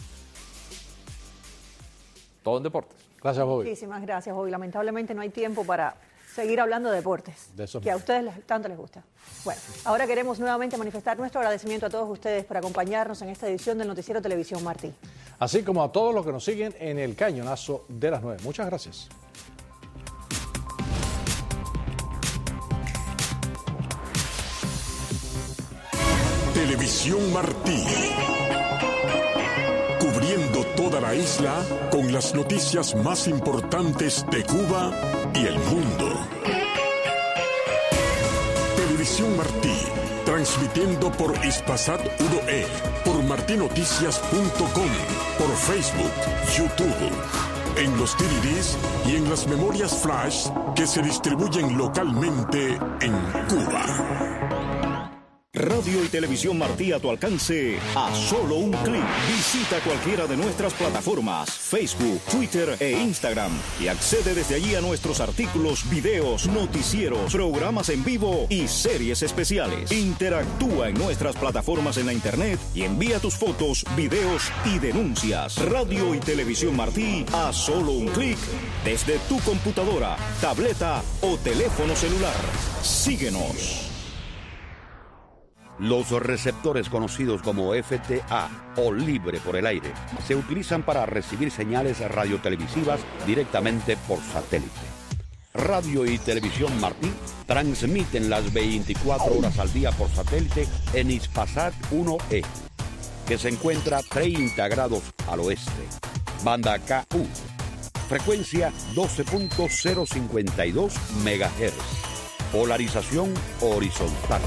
Todo en deportes. Gracias, Bobby. Muchísimas gracias, Bobby. Lamentablemente no hay tiempo para seguir hablando de deportes, que a ustedes tanto les gusta. Bueno, ahora queremos nuevamente manifestar nuestro agradecimiento a todos ustedes por acompañarnos en esta edición del Noticiero Televisión Martí. Así como a todos los que nos siguen en el Cañonazo de las 9. Muchas gracias. Televisión Martí. Cubriendo toda la isla con las noticias más importantes de Cuba y el mundo. Televisión Martí, transmitiendo por Hispasat 1E, por martinoticias.com, por Facebook, YouTube, en los DVDs y en las memorias flash que se distribuyen localmente en Cuba. Radio y Televisión Martí a tu alcance a solo un clic. Visita cualquiera de nuestras plataformas, Facebook, Twitter e Instagram y accede desde allí a nuestros artículos, videos, noticieros, programas en vivo y series especiales. Interactúa en nuestras plataformas en la internet y envía tus fotos, videos y denuncias. Radio y Televisión Martí a solo un clic desde tu computadora, tableta o teléfono celular. Síguenos. Los receptores conocidos como FTA o libre por el aire se utilizan para recibir señales radiotelevisivas directamente por satélite. Radio y Televisión Martí transmiten las 24 horas al día por satélite en Hispasat 1E, que se encuentra 30 grados al oeste. Banda KU, frecuencia 12.052 MHz, polarización horizontal.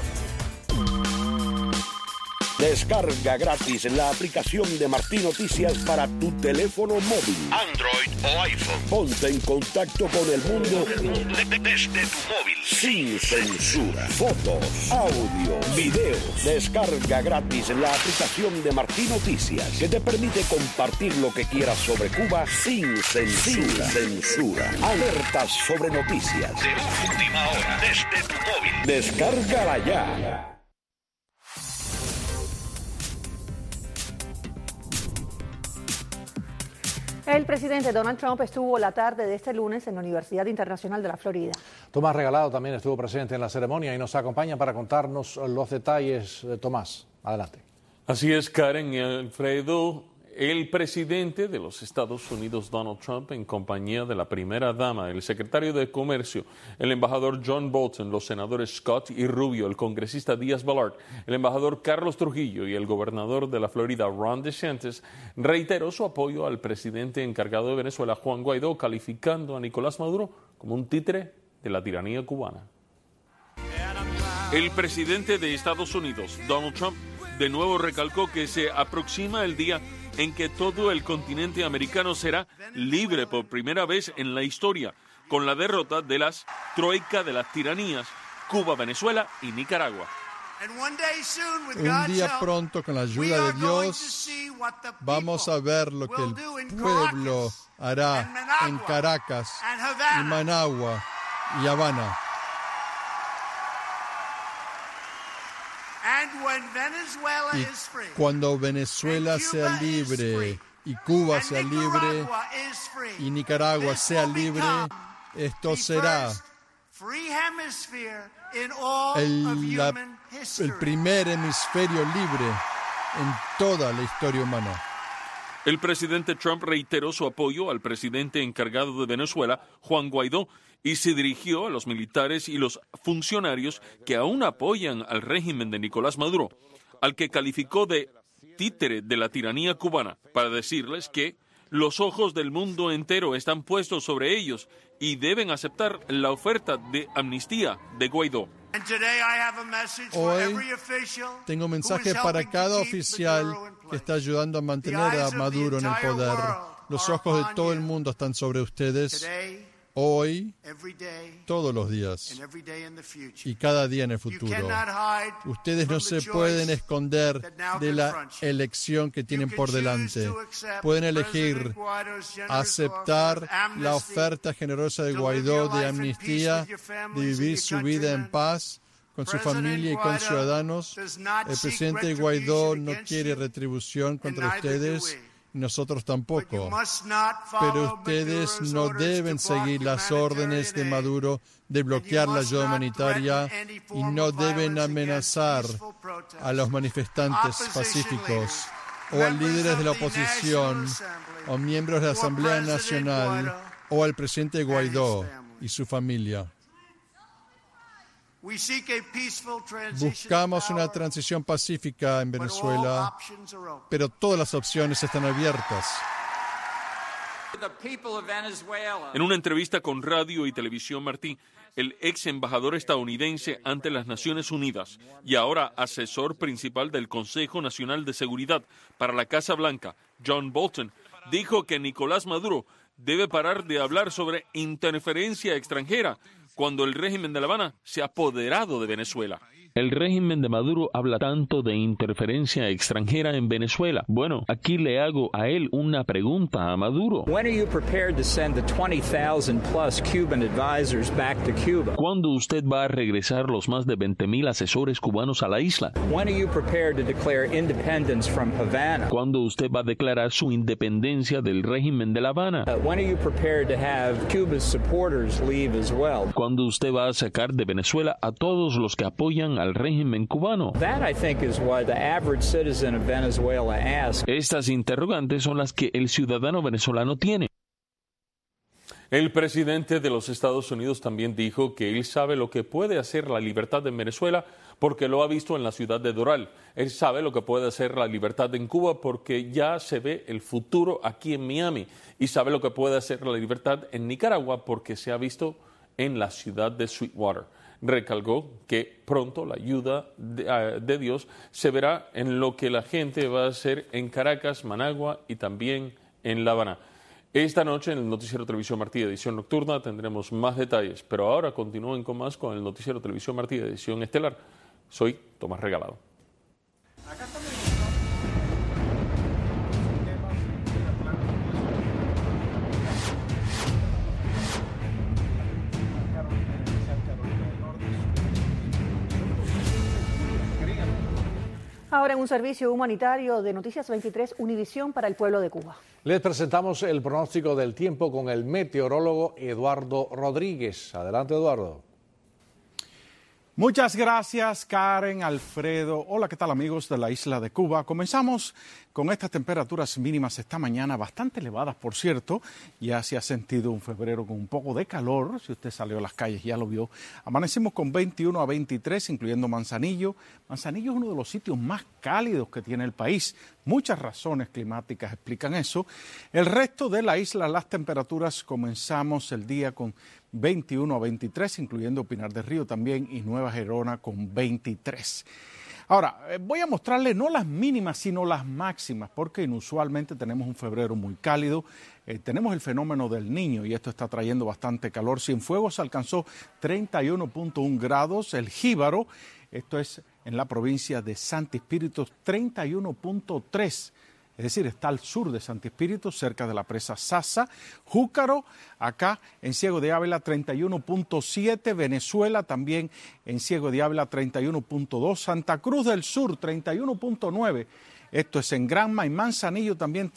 Descarga gratis la aplicación de Martí Noticias para tu teléfono móvil, Android o iPhone. Ponte en contacto con el mundo desde tu móvil, sin censura. Fotos, audio, videos. Descarga gratis la aplicación de Martí Noticias, que te permite compartir lo que quieras sobre Cuba sin censura. Alertas sobre noticias de última hora desde tu móvil. Descárgala ya. El presidente Donald Trump estuvo la tarde de este lunes en la Universidad Internacional de la Florida. Tomás Regalado también estuvo presente en la ceremonia y nos acompaña para contarnos los detalles. Tomás, adelante. Así es, Karen y Alfredo. El presidente de los Estados Unidos, Donald Trump, en compañía de la primera dama, el secretario de Comercio, el embajador John Bolton, los senadores Scott y Rubio, el congresista Díaz Balart, el embajador Carlos Trujillo y el gobernador de la Florida, Ron DeSantis, reiteró su apoyo al presidente encargado de Venezuela, Juan Guaidó, calificando a Nicolás Maduro como un títere de la tiranía cubana. El presidente de Estados Unidos, Donald Trump, de nuevo recalcó que se aproxima el día en que todo el continente americano será libre por primera vez en la historia, con la derrota de las troika de las tiranías, Cuba, Venezuela y Nicaragua. Un día pronto, con la ayuda de Dios, vamos a ver lo que el pueblo hará en Caracas y Managua y Habana. Y cuando Venezuela sea libre y Cuba sea libre y Nicaragua sea libre, esto será el primer hemisferio libre en toda la historia humana. El presidente Trump reiteró su apoyo al presidente encargado de Venezuela, Juan Guaidó, y se dirigió a los militares y los funcionarios que aún apoyan al régimen de Nicolás Maduro, al que calificó de títere de la tiranía cubana, para decirles que los ojos del mundo entero están puestos sobre ellos y deben aceptar la oferta de amnistía de Guaidó. Hoy tengo un mensaje para cada oficial que está ayudando a mantener a Maduro en el poder. Los ojos de todo el mundo están sobre ustedes. Hoy, todos los días y cada día en el futuro. Ustedes no se pueden esconder de la elección que tienen por delante. Pueden elegir aceptar la oferta generosa de Guaidó de amnistía, de vivir su vida en paz con su familia y con ciudadanos. El presidente Guaidó no quiere retribución contra ustedes. Nosotros tampoco, pero ustedes no deben seguir las órdenes de Maduro de bloquear la ayuda humanitaria y no deben amenazar a los manifestantes pacíficos o a líderes de la oposición o miembros de la Asamblea Nacional o al presidente Guaidó y su familia. Buscamos una transición pacífica en Venezuela, pero todas las opciones están abiertas. En una entrevista con Radio y Televisión Martí, el ex embajador estadounidense ante las Naciones Unidas y ahora asesor principal del Consejo Nacional de Seguridad para la Casa Blanca, John Bolton, dijo que Nicolás Maduro debe parar de hablar sobre interferencia extranjera cuando el régimen de La Habana se ha apoderado de Venezuela. El régimen de Maduro habla tanto de interferencia extranjera en Venezuela. Bueno, aquí le hago a él una pregunta a Maduro. ¿Cuándo usted va a regresar los más de 20,000 asesores cubanos a la isla? ¿Cuándo usted va a declarar su independencia del régimen de La Habana? ¿Cuándo usted va a sacar de Venezuela a todos los que apoyan al régimen cubano? Estas interrogantes son las que el ciudadano venezolano tiene. El presidente de los Estados Unidos también dijo que él sabe lo que puede hacer la libertad en Venezuela porque lo ha visto en la ciudad de Doral. Él sabe lo que puede hacer la libertad en Cuba porque ya se ve el futuro aquí en Miami. Y sabe lo que puede hacer la libertad en Nicaragua porque se ha visto en la ciudad de Sweetwater. Recalcó que pronto la ayuda de Dios se verá en lo que la gente va a hacer en Caracas, Managua y también en La Habana. Esta noche en el Noticiero Televisión Martí, edición nocturna, tendremos más detalles, pero ahora continúen con más con el Noticiero Televisión Martí, edición estelar. Soy Tomás Regalado. Ahora en un servicio humanitario de Noticias 23 Univisión para el pueblo de Cuba. Les presentamos el pronóstico del tiempo con el meteorólogo Eduardo Rodríguez. Adelante, Eduardo. Muchas gracias, Karen, Alfredo. Hola, ¿qué tal, amigos de la isla de Cuba? Comenzamos con estas temperaturas mínimas esta mañana, bastante elevadas, por cierto. Ya se ha sentido un febrero con un poco de calor. Si usted salió a las calles, ya lo vio. Amanecimos con 21 a 23, incluyendo Manzanillo. Manzanillo es uno de los sitios más cálidos que tiene el país. Muchas razones climáticas explican eso. El resto de la isla, las temperaturas, comenzamos el día con 21 a 23, incluyendo Pinar del Río también y Nueva Gerona con 23. Ahora, voy a mostrarles no las mínimas, sino las máximas, porque inusualmente tenemos un febrero muy cálido. Tenemos el fenómeno del Niño y esto está trayendo bastante calor. Cienfuegos alcanzó 31.1 grados. El Jíbaro, esto es en la provincia de Santi Espíritu, 31.3. Es decir, está al sur de Santi Espíritu, cerca de la presa Sasa. Júcaro, acá en Ciego de Ávila, 31.7. Venezuela, también en Ciego de Ávila, 31.2. Santa Cruz del Sur, 31.9. Esto es en Granma y Manzanillo también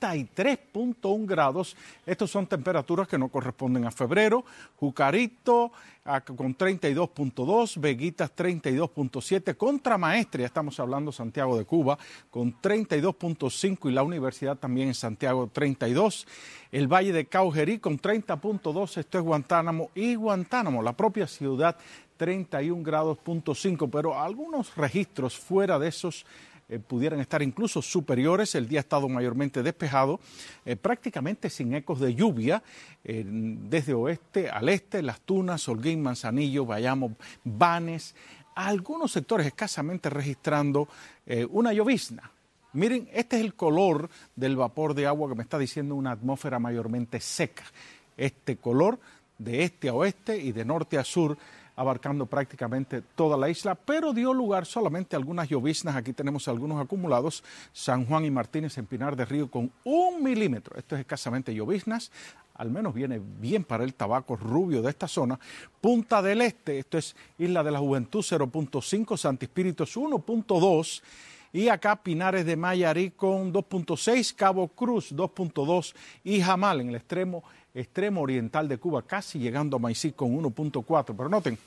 33.1 grados. Estos son temperaturas que no corresponden a febrero. Jucarito con 32.2, Veguitas 32.7, Contramaestre, ya estamos hablando Santiago de Cuba, con 32.5 y la Universidad también en Santiago 32. El Valle de Caujerí con 30.2, esto es Guantánamo, y Guantánamo, la propia ciudad, 31 grados.5, pero algunos registros fuera de esos pudieran estar incluso superiores. El día ha estado mayormente despejado, prácticamente sin ecos de lluvia, desde oeste al este, Las Tunas, Holguín, Manzanillo, Bayamo, Banes, algunos sectores escasamente registrando una llovizna. Miren, este es el color del vapor de agua que me está diciendo una atmósfera mayormente seca. Este color de este a oeste y de norte a sur, abarcando prácticamente toda la isla, pero dio lugar solamente a algunas lloviznas. Aquí tenemos algunos acumulados. San Juan y Martínez en Pinar del Río con 1 milímetro. Esto es escasamente lloviznas, al menos viene bien para el tabaco rubio de esta zona. Punta del Este, esto es Isla de la Juventud, 0.5, Santi Espíritus 1.2, y acá Pinares de Mayarí con 2.6, Cabo Cruz 2.2 y Jamal en el extremo oriental de Cuba, casi llegando a Maicí con 1.4, pero noten,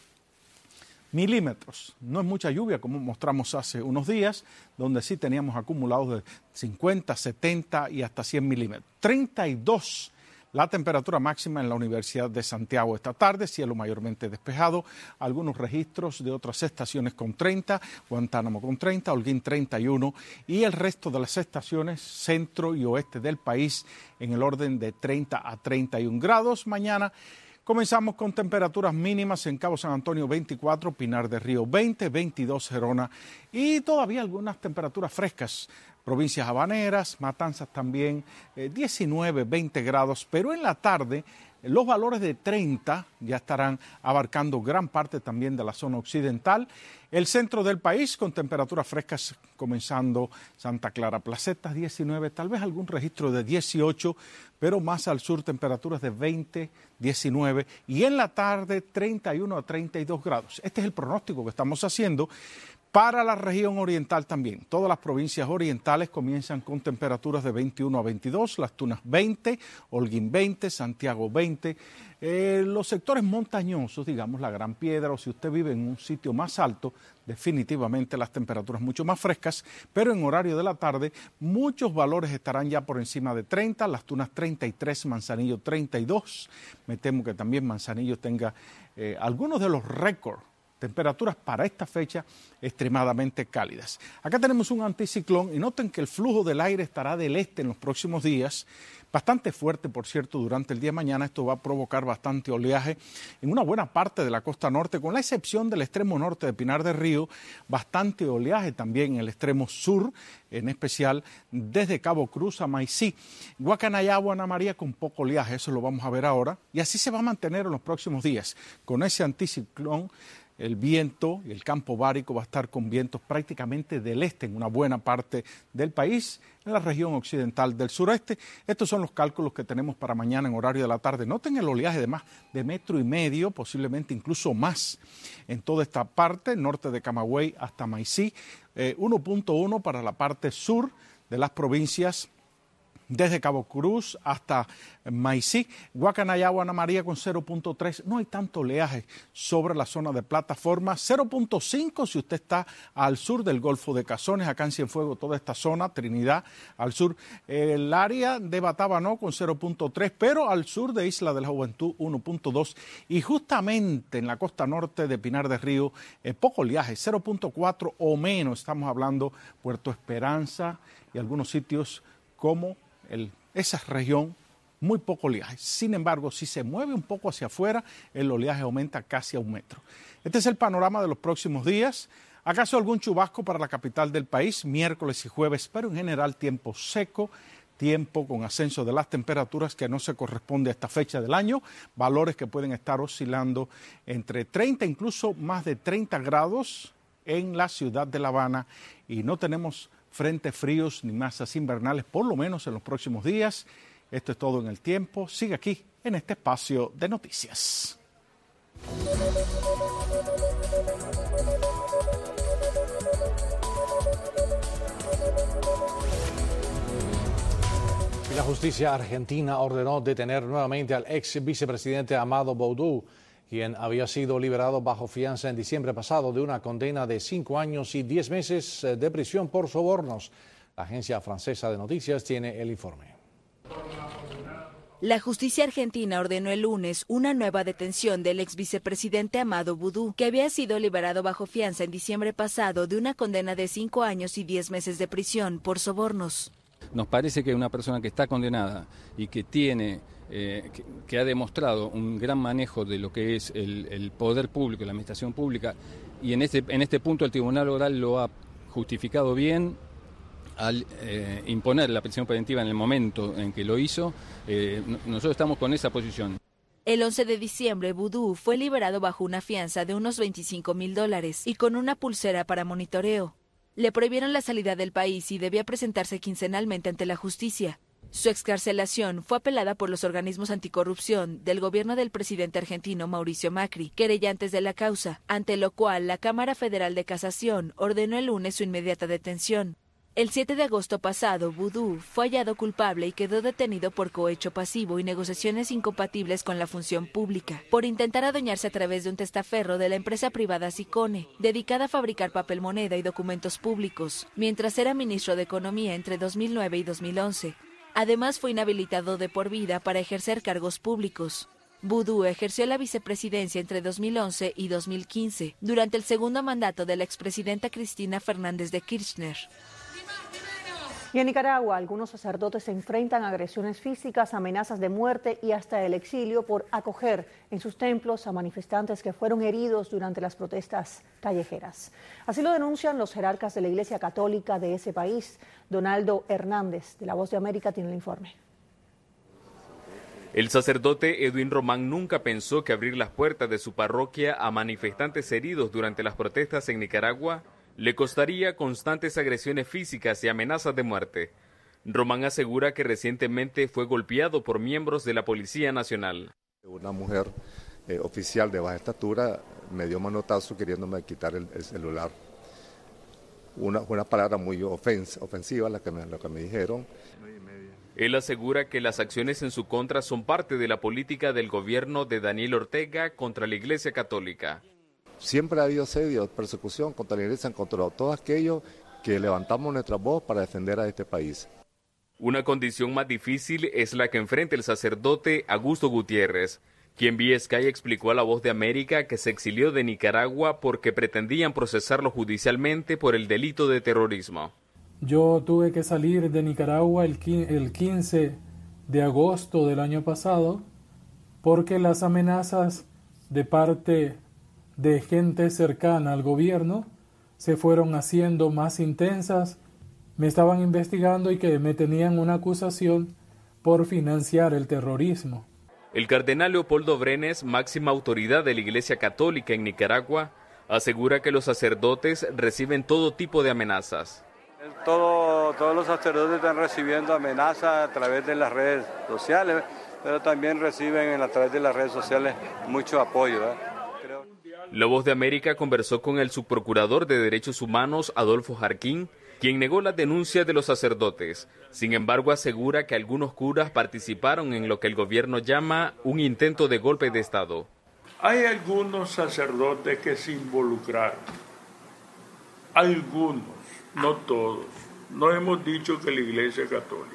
milímetros, no es mucha lluvia como mostramos hace unos días, donde sí teníamos acumulados de 50, 70 y hasta 100 milímetros. 32 la temperatura máxima en la Universidad de Santiago esta tarde, cielo mayormente despejado, algunos registros de otras estaciones con 30, Guantánamo con 30, Holguín 31 y el resto de las estaciones centro y oeste del país en el orden de 30 a 31 grados. Mañana comenzamos con temperaturas mínimas en Cabo San Antonio 24, Pinar del Río 20, 22 Gerona y todavía algunas temperaturas frescas. Provincias habaneras, Matanzas también, 19, 20 grados, pero en la tarde los valores de 30 ya estarán abarcando gran parte también de la zona occidental. El centro del país con temperaturas frescas comenzando Santa Clara, Placetas 19, tal vez algún registro de 18, pero más al sur temperaturas de 20, 19 y en la tarde 31 a 32 grados. Este es el pronóstico que estamos haciendo. Para la región oriental también, todas las provincias orientales comienzan con temperaturas de 21 a 22, Las Tunas 20, Holguín 20, Santiago 20. Los sectores montañosos, digamos la Gran Piedra, o si usted vive en un sitio más alto, definitivamente las temperaturas mucho más frescas, pero en horario de la tarde muchos valores estarán ya por encima de 30, Las Tunas 33, Manzanillo 32. Me temo que también Manzanillo tenga algunos de los récords. Temperaturas para esta fecha extremadamente cálidas. Acá tenemos un anticiclón y noten que el flujo del aire estará del este en los próximos días, bastante fuerte por cierto durante el día de mañana. Esto va a provocar bastante oleaje en una buena parte de la costa norte, con la excepción del extremo norte de Pinar del Río, bastante oleaje también en el extremo sur, en especial desde Cabo Cruz a Maicí. Guacanayagua, Ana María con poco oleaje, eso lo vamos a ver ahora, y así se va a mantener en los próximos días. Con ese anticiclón, el viento y el campo bárico va a estar con vientos prácticamente del este en una buena parte del país, en la región occidental del sureste. Estos son los cálculos que tenemos para mañana en horario de la tarde. Noten el oleaje de más de 1,5 metros, posiblemente incluso más en toda esta parte, norte de Camagüey hasta Maicí, 1.1 para la parte sur de las provincias desde Cabo Cruz hasta Maicí. Guacanayagua, Ana María con 0.3, no hay tanto oleaje sobre la zona de plataforma, 0.5 si usted está al sur del Golfo de Cazones, acá en Cienfuegos, toda esta zona, Trinidad, al sur, el área de Batabanó con 0.3, pero al sur de Isla de la Juventud 1.2 y justamente en la costa norte de Pinar del Río, poco oleaje, 0.4 o menos, estamos hablando Puerto Esperanza y algunos sitios como esa región, muy poco oleaje. Sin embargo, si se mueve un poco hacia afuera, el oleaje aumenta casi a 1 metro. Este es el panorama de los próximos días. ¿Acaso algún chubasco para la capital del país? Miércoles y jueves, pero en general tiempo seco, tiempo con ascenso de las temperaturas que no se corresponde a esta fecha del año, valores que pueden estar oscilando entre 30, incluso más de 30 grados en la ciudad de La Habana y no tenemos frentes fríos ni masas invernales, por lo menos en los próximos días. Esto es todo en el tiempo. Sigue aquí en este espacio de noticias. La justicia argentina ordenó detener nuevamente al ex vicepresidente Amado Boudou, quien había sido liberado bajo fianza en diciembre pasado de una condena de 5 años y 10 meses de prisión por sobornos. La agencia francesa de noticias tiene el informe. La justicia argentina ordenó el lunes una nueva detención del ex vicepresidente Amado Boudou, que había sido liberado bajo fianza en diciembre pasado de una condena de 5 años y 10 meses de prisión por sobornos. Nos parece que una persona que está condenada y que tiene, que ha demostrado un gran manejo de lo que es el poder público, la administración pública, y en este punto el Tribunal Oral lo ha justificado bien al imponer la prisión preventiva en el momento en que lo hizo. Nosotros estamos con esa posición. El 11 de diciembre, Boudou fue liberado bajo una fianza de unos $25,000 y con una pulsera para monitoreo. Le prohibieron la salida del país y debía presentarse quincenalmente ante la justicia. Su excarcelación fue apelada por los organismos anticorrupción del gobierno del presidente argentino Mauricio Macri, querellantes de la causa, ante lo cual la Cámara Federal de Casación ordenó el lunes su inmediata detención. El 7 de agosto pasado, Boudou fue hallado culpable y quedó detenido por cohecho pasivo y negociaciones incompatibles con la función pública, por intentar adueñarse a través de un testaferro de la empresa privada Sicone, dedicada a fabricar papel moneda y documentos públicos, mientras era ministro de Economía entre 2009 y 2011. Además, fue inhabilitado de por vida para ejercer cargos públicos. Boudou ejerció la vicepresidencia entre 2011 y 2015, durante el segundo mandato de la expresidenta Cristina Fernández de Kirchner. Y en Nicaragua, algunos sacerdotes se enfrentan a agresiones físicas, amenazas de muerte y hasta el exilio por acoger en sus templos a manifestantes que fueron heridos durante las protestas callejeras. Así lo denuncian los jerarcas de la Iglesia Católica de ese país. Donaldo Hernández, de La Voz de América, tiene el informe. El sacerdote Edwin Román nunca pensó que abrir las puertas de su parroquia a manifestantes heridos durante las protestas en Nicaragua le costaría constantes agresiones físicas y amenazas de muerte. Román asegura que recientemente fue golpeado por miembros de la Policía Nacional. Una mujer oficial de baja estatura me dio manotazo queriéndome quitar el celular. Una palabra muy ofensiva la que me dijeron. Él asegura que las acciones en su contra son parte de la política del gobierno de Daniel Ortega contra la Iglesia Católica. Siempre ha habido asedio, persecución contra la Iglesia, contra todos aquellos que levantamos nuestra voz para defender a este país. Una condición más difícil es la que enfrenta el sacerdote Augusto Gutiérrez, quien vía Sky explicó a La Voz de América que se exilió de Nicaragua porque pretendían procesarlo judicialmente por el delito de terrorismo. Yo tuve que salir de Nicaragua el 15 de agosto del año pasado porque las amenazas de parte de gente cercana al gobierno se fueron haciendo más intensas. Me estaban investigando y que me tenían una acusación por financiar el terrorismo. El cardenal Leopoldo Brenes, máxima autoridad de la Iglesia Católica en Nicaragua, asegura que los sacerdotes reciben todo tipo de amenazas. Todos los sacerdotes están recibiendo amenazas a través de las redes sociales, pero también reciben a través de las redes sociales mucho apoyo. La Voz de América conversó con el subprocurador de Derechos Humanos, Adolfo Jarquín, quien negó las denuncias de los sacerdotes. Sin embargo, asegura que algunos curas participaron en lo que el gobierno llama un intento de golpe de Estado. Hay algunos sacerdotes que se involucraron. Algunos, no todos. No hemos dicho que la Iglesia Católica.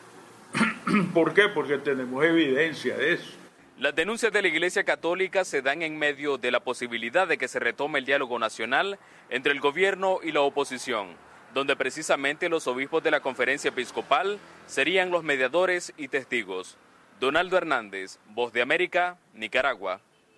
¿Por qué? Porque tenemos evidencia de eso. Las denuncias de la Iglesia Católica se dan en medio de la posibilidad de que se retome el diálogo nacional entre el gobierno y la oposición, donde precisamente los obispos de la Conferencia Episcopal serían los mediadores y testigos. Donaldo Hernández, Voz de América, Nicaragua.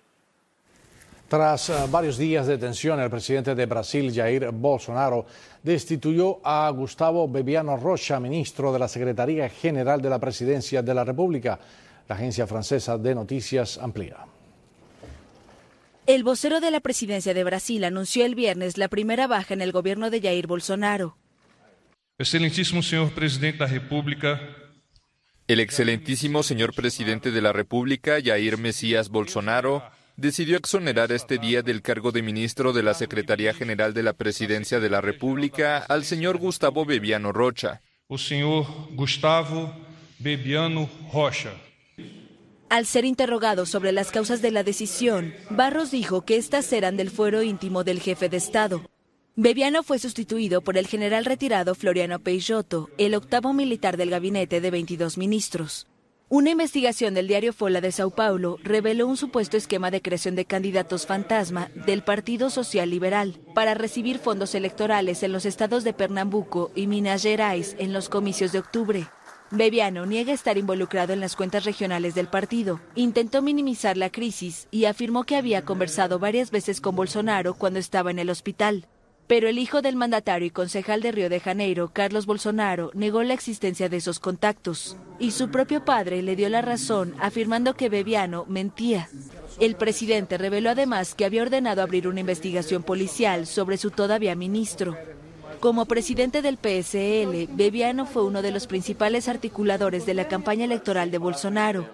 Tras varios días de tensión, el presidente de Brasil, Jair Bolsonaro, destituyó a Gustavo Bebiano Rocha, ministro de la Secretaría General de la Presidencia de la República. La agencia francesa de noticias amplía. El vocero de la presidencia de Brasil anunció el viernes la primera baja en el gobierno de Jair Bolsonaro. Excelentísimo señor presidente de la República. El excelentísimo señor presidente de la República, Jair Messias Bolsonaro, decidió exonerar este día del cargo de ministro de la Secretaría General de la Presidencia de la República al señor Gustavo Bebiano Rocha. El señor Gustavo Bebiano Rocha. Al ser interrogado sobre las causas de la decisión, Barros dijo que estas eran del fuero íntimo del jefe de Estado. Bebiano fue sustituido por el general retirado Floriano Peixoto, el octavo militar del gabinete de 22 ministros. Una investigación del diario Folha de Sao Paulo reveló un supuesto esquema de creación de candidatos fantasma del Partido Social Liberal para recibir fondos electorales en los estados de Pernambuco y Minas Gerais en los comicios de octubre. Bebiano niega estar involucrado en las cuentas regionales del partido, intentó minimizar la crisis y afirmó que había conversado varias veces con Bolsonaro cuando estaba en el hospital. Pero el hijo del mandatario y concejal de Río de Janeiro, Carlos Bolsonaro, negó la existencia de esos contactos. Y su propio padre le dio la razón, afirmando que Bebiano mentía. El presidente reveló además que había ordenado abrir una investigación policial sobre su todavía ministro. Como presidente del PSL, Bebiano fue uno de los principales articuladores de la campaña electoral de Bolsonaro.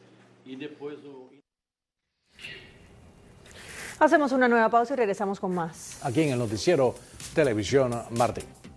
Hacemos una nueva pausa y regresamos con más. Aquí en el noticiero Televisión Martí.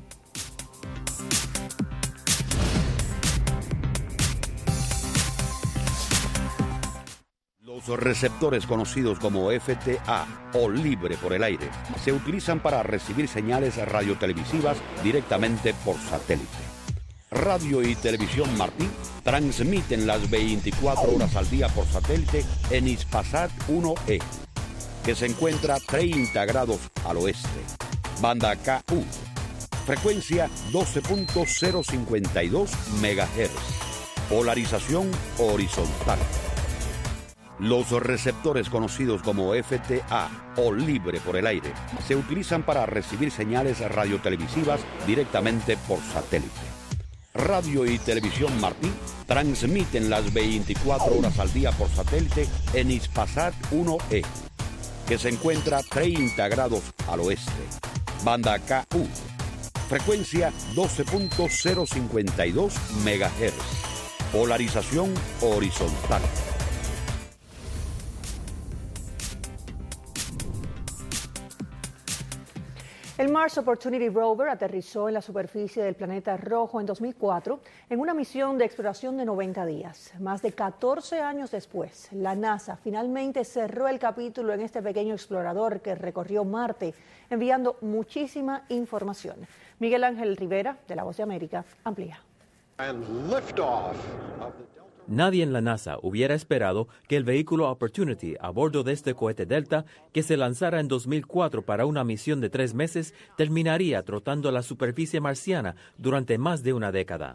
Los receptores conocidos como FTA o libre por el aire se utilizan para recibir señales radiotelevisivas directamente por satélite. Radio y Televisión Martí transmiten las 24 horas al día por satélite en Hispasat 1E, que se encuentra 30 grados al oeste. Banda KU, frecuencia 12.052 MHz, polarización horizontal. Los receptores conocidos como FTA o libre por el aire se utilizan para recibir señales radiotelevisivas directamente por satélite. Radio y Televisión Martí transmiten las 24 horas al día por satélite en Hispasat 1E, que se encuentra 30 grados al oeste. Banda KU, frecuencia 12.052 MHz, polarización horizontal. El Mars Opportunity Rover aterrizó en la superficie del planeta rojo en 2004 en una misión de exploración de 90 días. Más de 14 años después, la NASA finalmente cerró el capítulo en este pequeño explorador que recorrió Marte, enviando muchísima información. Miguel Ángel Rivera, de La Voz de América, amplía. Nadie en la NASA hubiera esperado que el vehículo Opportunity a bordo de este cohete Delta, que se lanzara en 2004 para una misión de 3 meses, terminaría trotando la superficie marciana durante más de una década.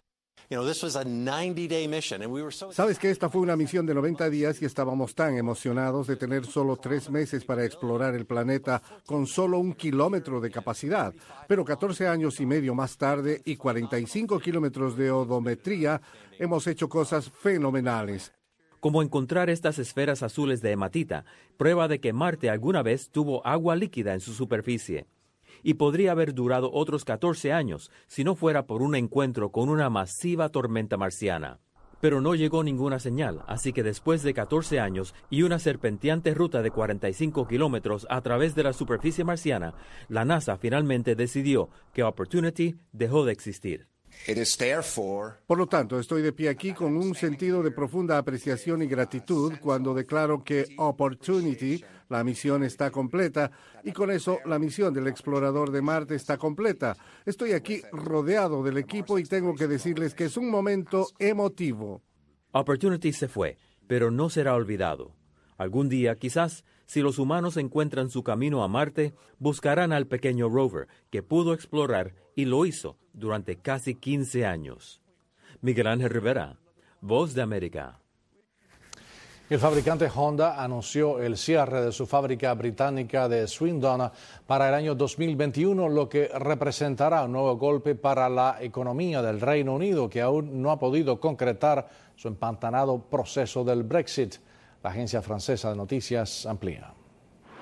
Sabes que esta fue una misión de 90 días y estábamos tan emocionados de tener solo 3 meses para explorar el planeta con solo 1 kilómetro de capacidad. Pero 14 años y medio más tarde y 45 kilómetros de odometría, hemos hecho cosas fenomenales. Como encontrar estas esferas azules de hematita, prueba de que Marte alguna vez tuvo agua líquida en su superficie. Y podría haber durado otros 14 años si no fuera por un encuentro con una masiva tormenta marciana. Pero no llegó ninguna señal, así que después de 14 años y una serpenteante ruta de 45 kilómetros a través de la superficie marciana, la NASA finalmente decidió que Opportunity dejó de existir. Por lo tanto, estoy de pie aquí con un sentido de profunda apreciación y gratitud cuando declaro que Opportunity, la misión está completa, y con eso la misión del explorador de Marte está completa. Estoy aquí rodeado del equipo y tengo que decirles que es un momento emotivo. Opportunity se fue, pero no será olvidado. Algún día, quizás, si los humanos encuentran su camino a Marte, buscarán al pequeño rover que pudo explorar y lo hizo durante casi 15 años. Miguel Ángel Rivera, Voz de América. El fabricante Honda anunció el cierre de su fábrica británica de Swindon para el año 2021, lo que representará un nuevo golpe para la economía del Reino Unido, que aún no ha podido concretar su empantanado proceso del Brexit. La agencia francesa de noticias amplía.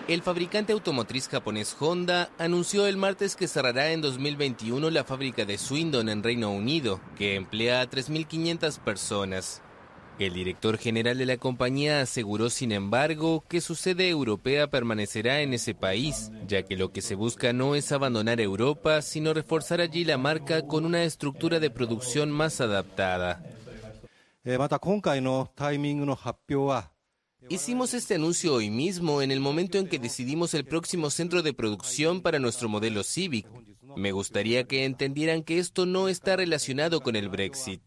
El fabricante automotriz japonés Honda anunció el martes que cerrará en 2021 la fábrica de Swindon en Reino Unido, que emplea a 3.500 personas. El director general de la compañía aseguró, sin embargo, que su sede europea permanecerá en ese país, ya que lo que se busca no es abandonar Europa, sino reforzar allí la marca con una estructura de producción más adaptada. Hicimos este anuncio hoy mismo, en el momento en que decidimos el próximo centro de producción para nuestro modelo Civic. Me gustaría que entendieran que esto no está relacionado con el Brexit.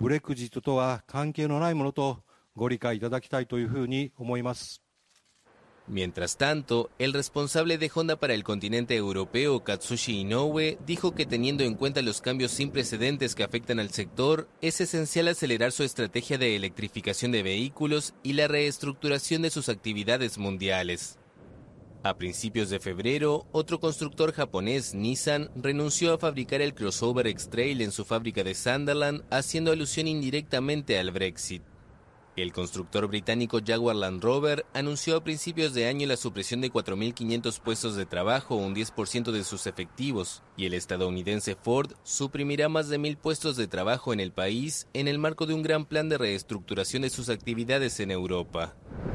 Mientras tanto, el responsable de Honda para el continente europeo, Katsushi Inoue, dijo que teniendo en cuenta los cambios sin precedentes que afectan al sector, es esencial acelerar su estrategia de electrificación de vehículos y la reestructuración de sus actividades mundiales. A principios de febrero, otro constructor japonés, Nissan, renunció a fabricar el crossover X-Trail en su fábrica de Sunderland, haciendo alusión indirectamente al Brexit. El constructor británico Jaguar Land Rover anunció a principios de año la supresión de 4.500 puestos de trabajo, un 10% de sus efectivos, y el estadounidense Ford suprimirá más de 1.000 puestos de trabajo en el país en el marco de un gran plan de reestructuración de sus actividades en Europa.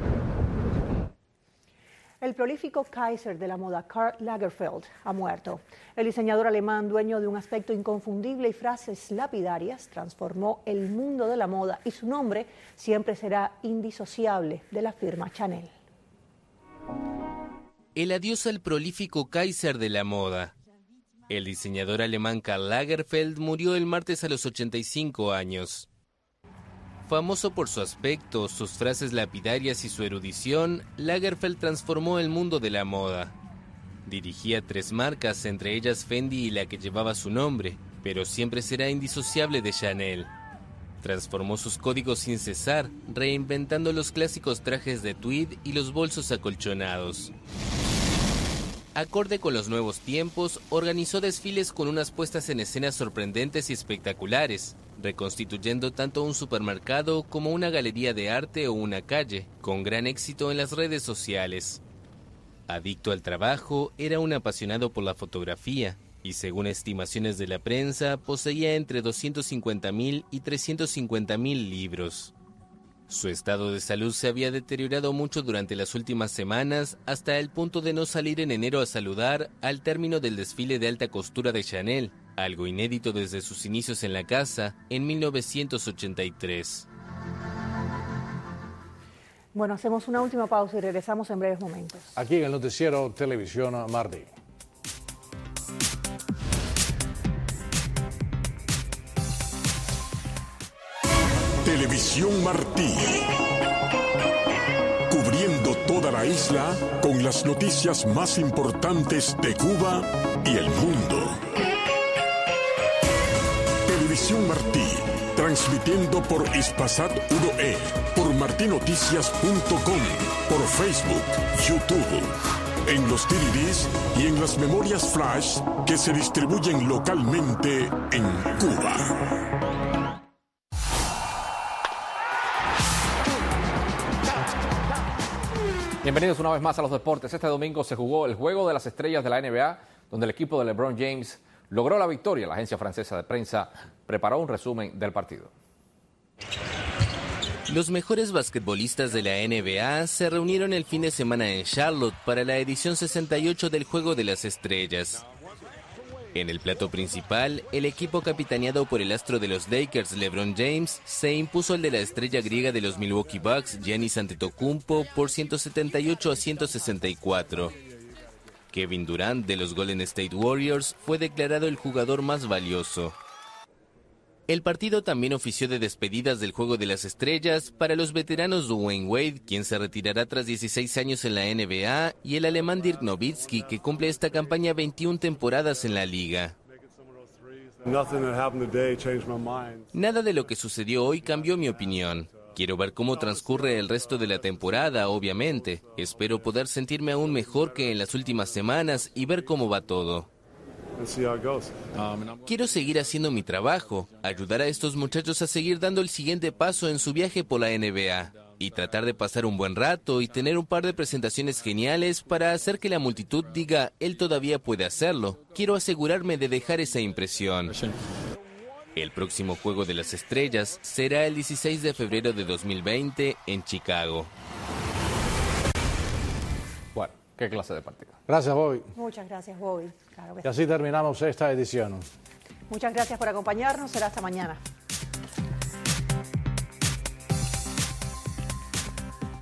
El prolífico Kaiser de la moda Karl Lagerfeld ha muerto. El diseñador alemán, dueño de un aspecto inconfundible y frases lapidarias, transformó el mundo de la moda y su nombre siempre será indisociable de la firma Chanel. El adiós al prolífico Kaiser de la moda. El diseñador alemán Karl Lagerfeld murió el martes a los 85 años. Famoso por su aspecto, sus frases lapidarias y su erudición, Lagerfeld transformó el mundo de la moda. Dirigía 3 marcas, entre ellas Fendi y la que llevaba su nombre, pero siempre será indisociable de Chanel. Transformó sus códigos sin cesar, reinventando los clásicos trajes de tweed y los bolsos acolchonados. Acorde con los nuevos tiempos, organizó desfiles con unas puestas en escena sorprendentes y espectaculares, reconstituyendo tanto un supermercado como una galería de arte o una calle, con gran éxito en las redes sociales. Adicto al trabajo, era un apasionado por la fotografía, y según estimaciones de la prensa, poseía entre 250.000 y 350.000 libros. Su estado de salud se había deteriorado mucho durante las últimas semanas, hasta el punto de no salir en enero a saludar al término del desfile de alta costura de Chanel, algo inédito desde sus inicios en la casa en 1983. Bueno, hacemos una última pausa y regresamos en breves momentos. Aquí en el noticiero Televisión Martí. Televisión Martí. Cubriendo toda la isla con las noticias más importantes de Cuba y el mundo. Televisión Martí, transmitiendo por Espaçat 1E, por martinoticias.com, por Facebook, YouTube, en los DVDs y en las memorias flash que se distribuyen localmente en Cuba. Bienvenidos una vez más a los deportes. Este domingo se jugó el Juego de las Estrellas de la NBA, donde el equipo de LeBron James logró la victoria. La agencia francesa de prensa preparó un resumen del partido. Los mejores basquetbolistas de la NBA se reunieron el fin de semana en Charlotte para la edición 68 del Juego de las Estrellas. En el plato principal, el equipo capitaneado por el astro de los Lakers, LeBron James, se impuso al de la estrella griega de los Milwaukee Bucks, Giannis Antetokounmpo, por 178-164. Kevin Durant, de los Golden State Warriors, fue declarado el jugador más valioso. El partido también ofició de despedidas del Juego de las Estrellas para los veteranos Dwayne Wade, quien se retirará tras 16 años en la NBA, y el alemán Dirk Nowitzki, que cumple esta campaña 21 temporadas en la liga. Nada de lo que sucedió hoy cambió mi opinión. Quiero ver cómo transcurre el resto de la temporada, obviamente. Espero poder sentirme aún mejor que en las últimas semanas y ver cómo va todo. Quiero seguir haciendo mi trabajo, ayudar a estos muchachos a seguir dando el siguiente paso en su viaje por la NBA. y tratar de pasar un buen rato y tener un par de presentaciones geniales para hacer que la multitud diga, él todavía puede hacerlo. Quiero asegurarme de dejar esa impresión. El próximo Juego de las Estrellas será el 16 de febrero de 2020 en Chicago. Bueno, qué clase de partido. Gracias, Bobby. Muchas gracias, Bobby. Claro que Y así terminamos esta edición. Muchas gracias por acompañarnos. Será hasta mañana.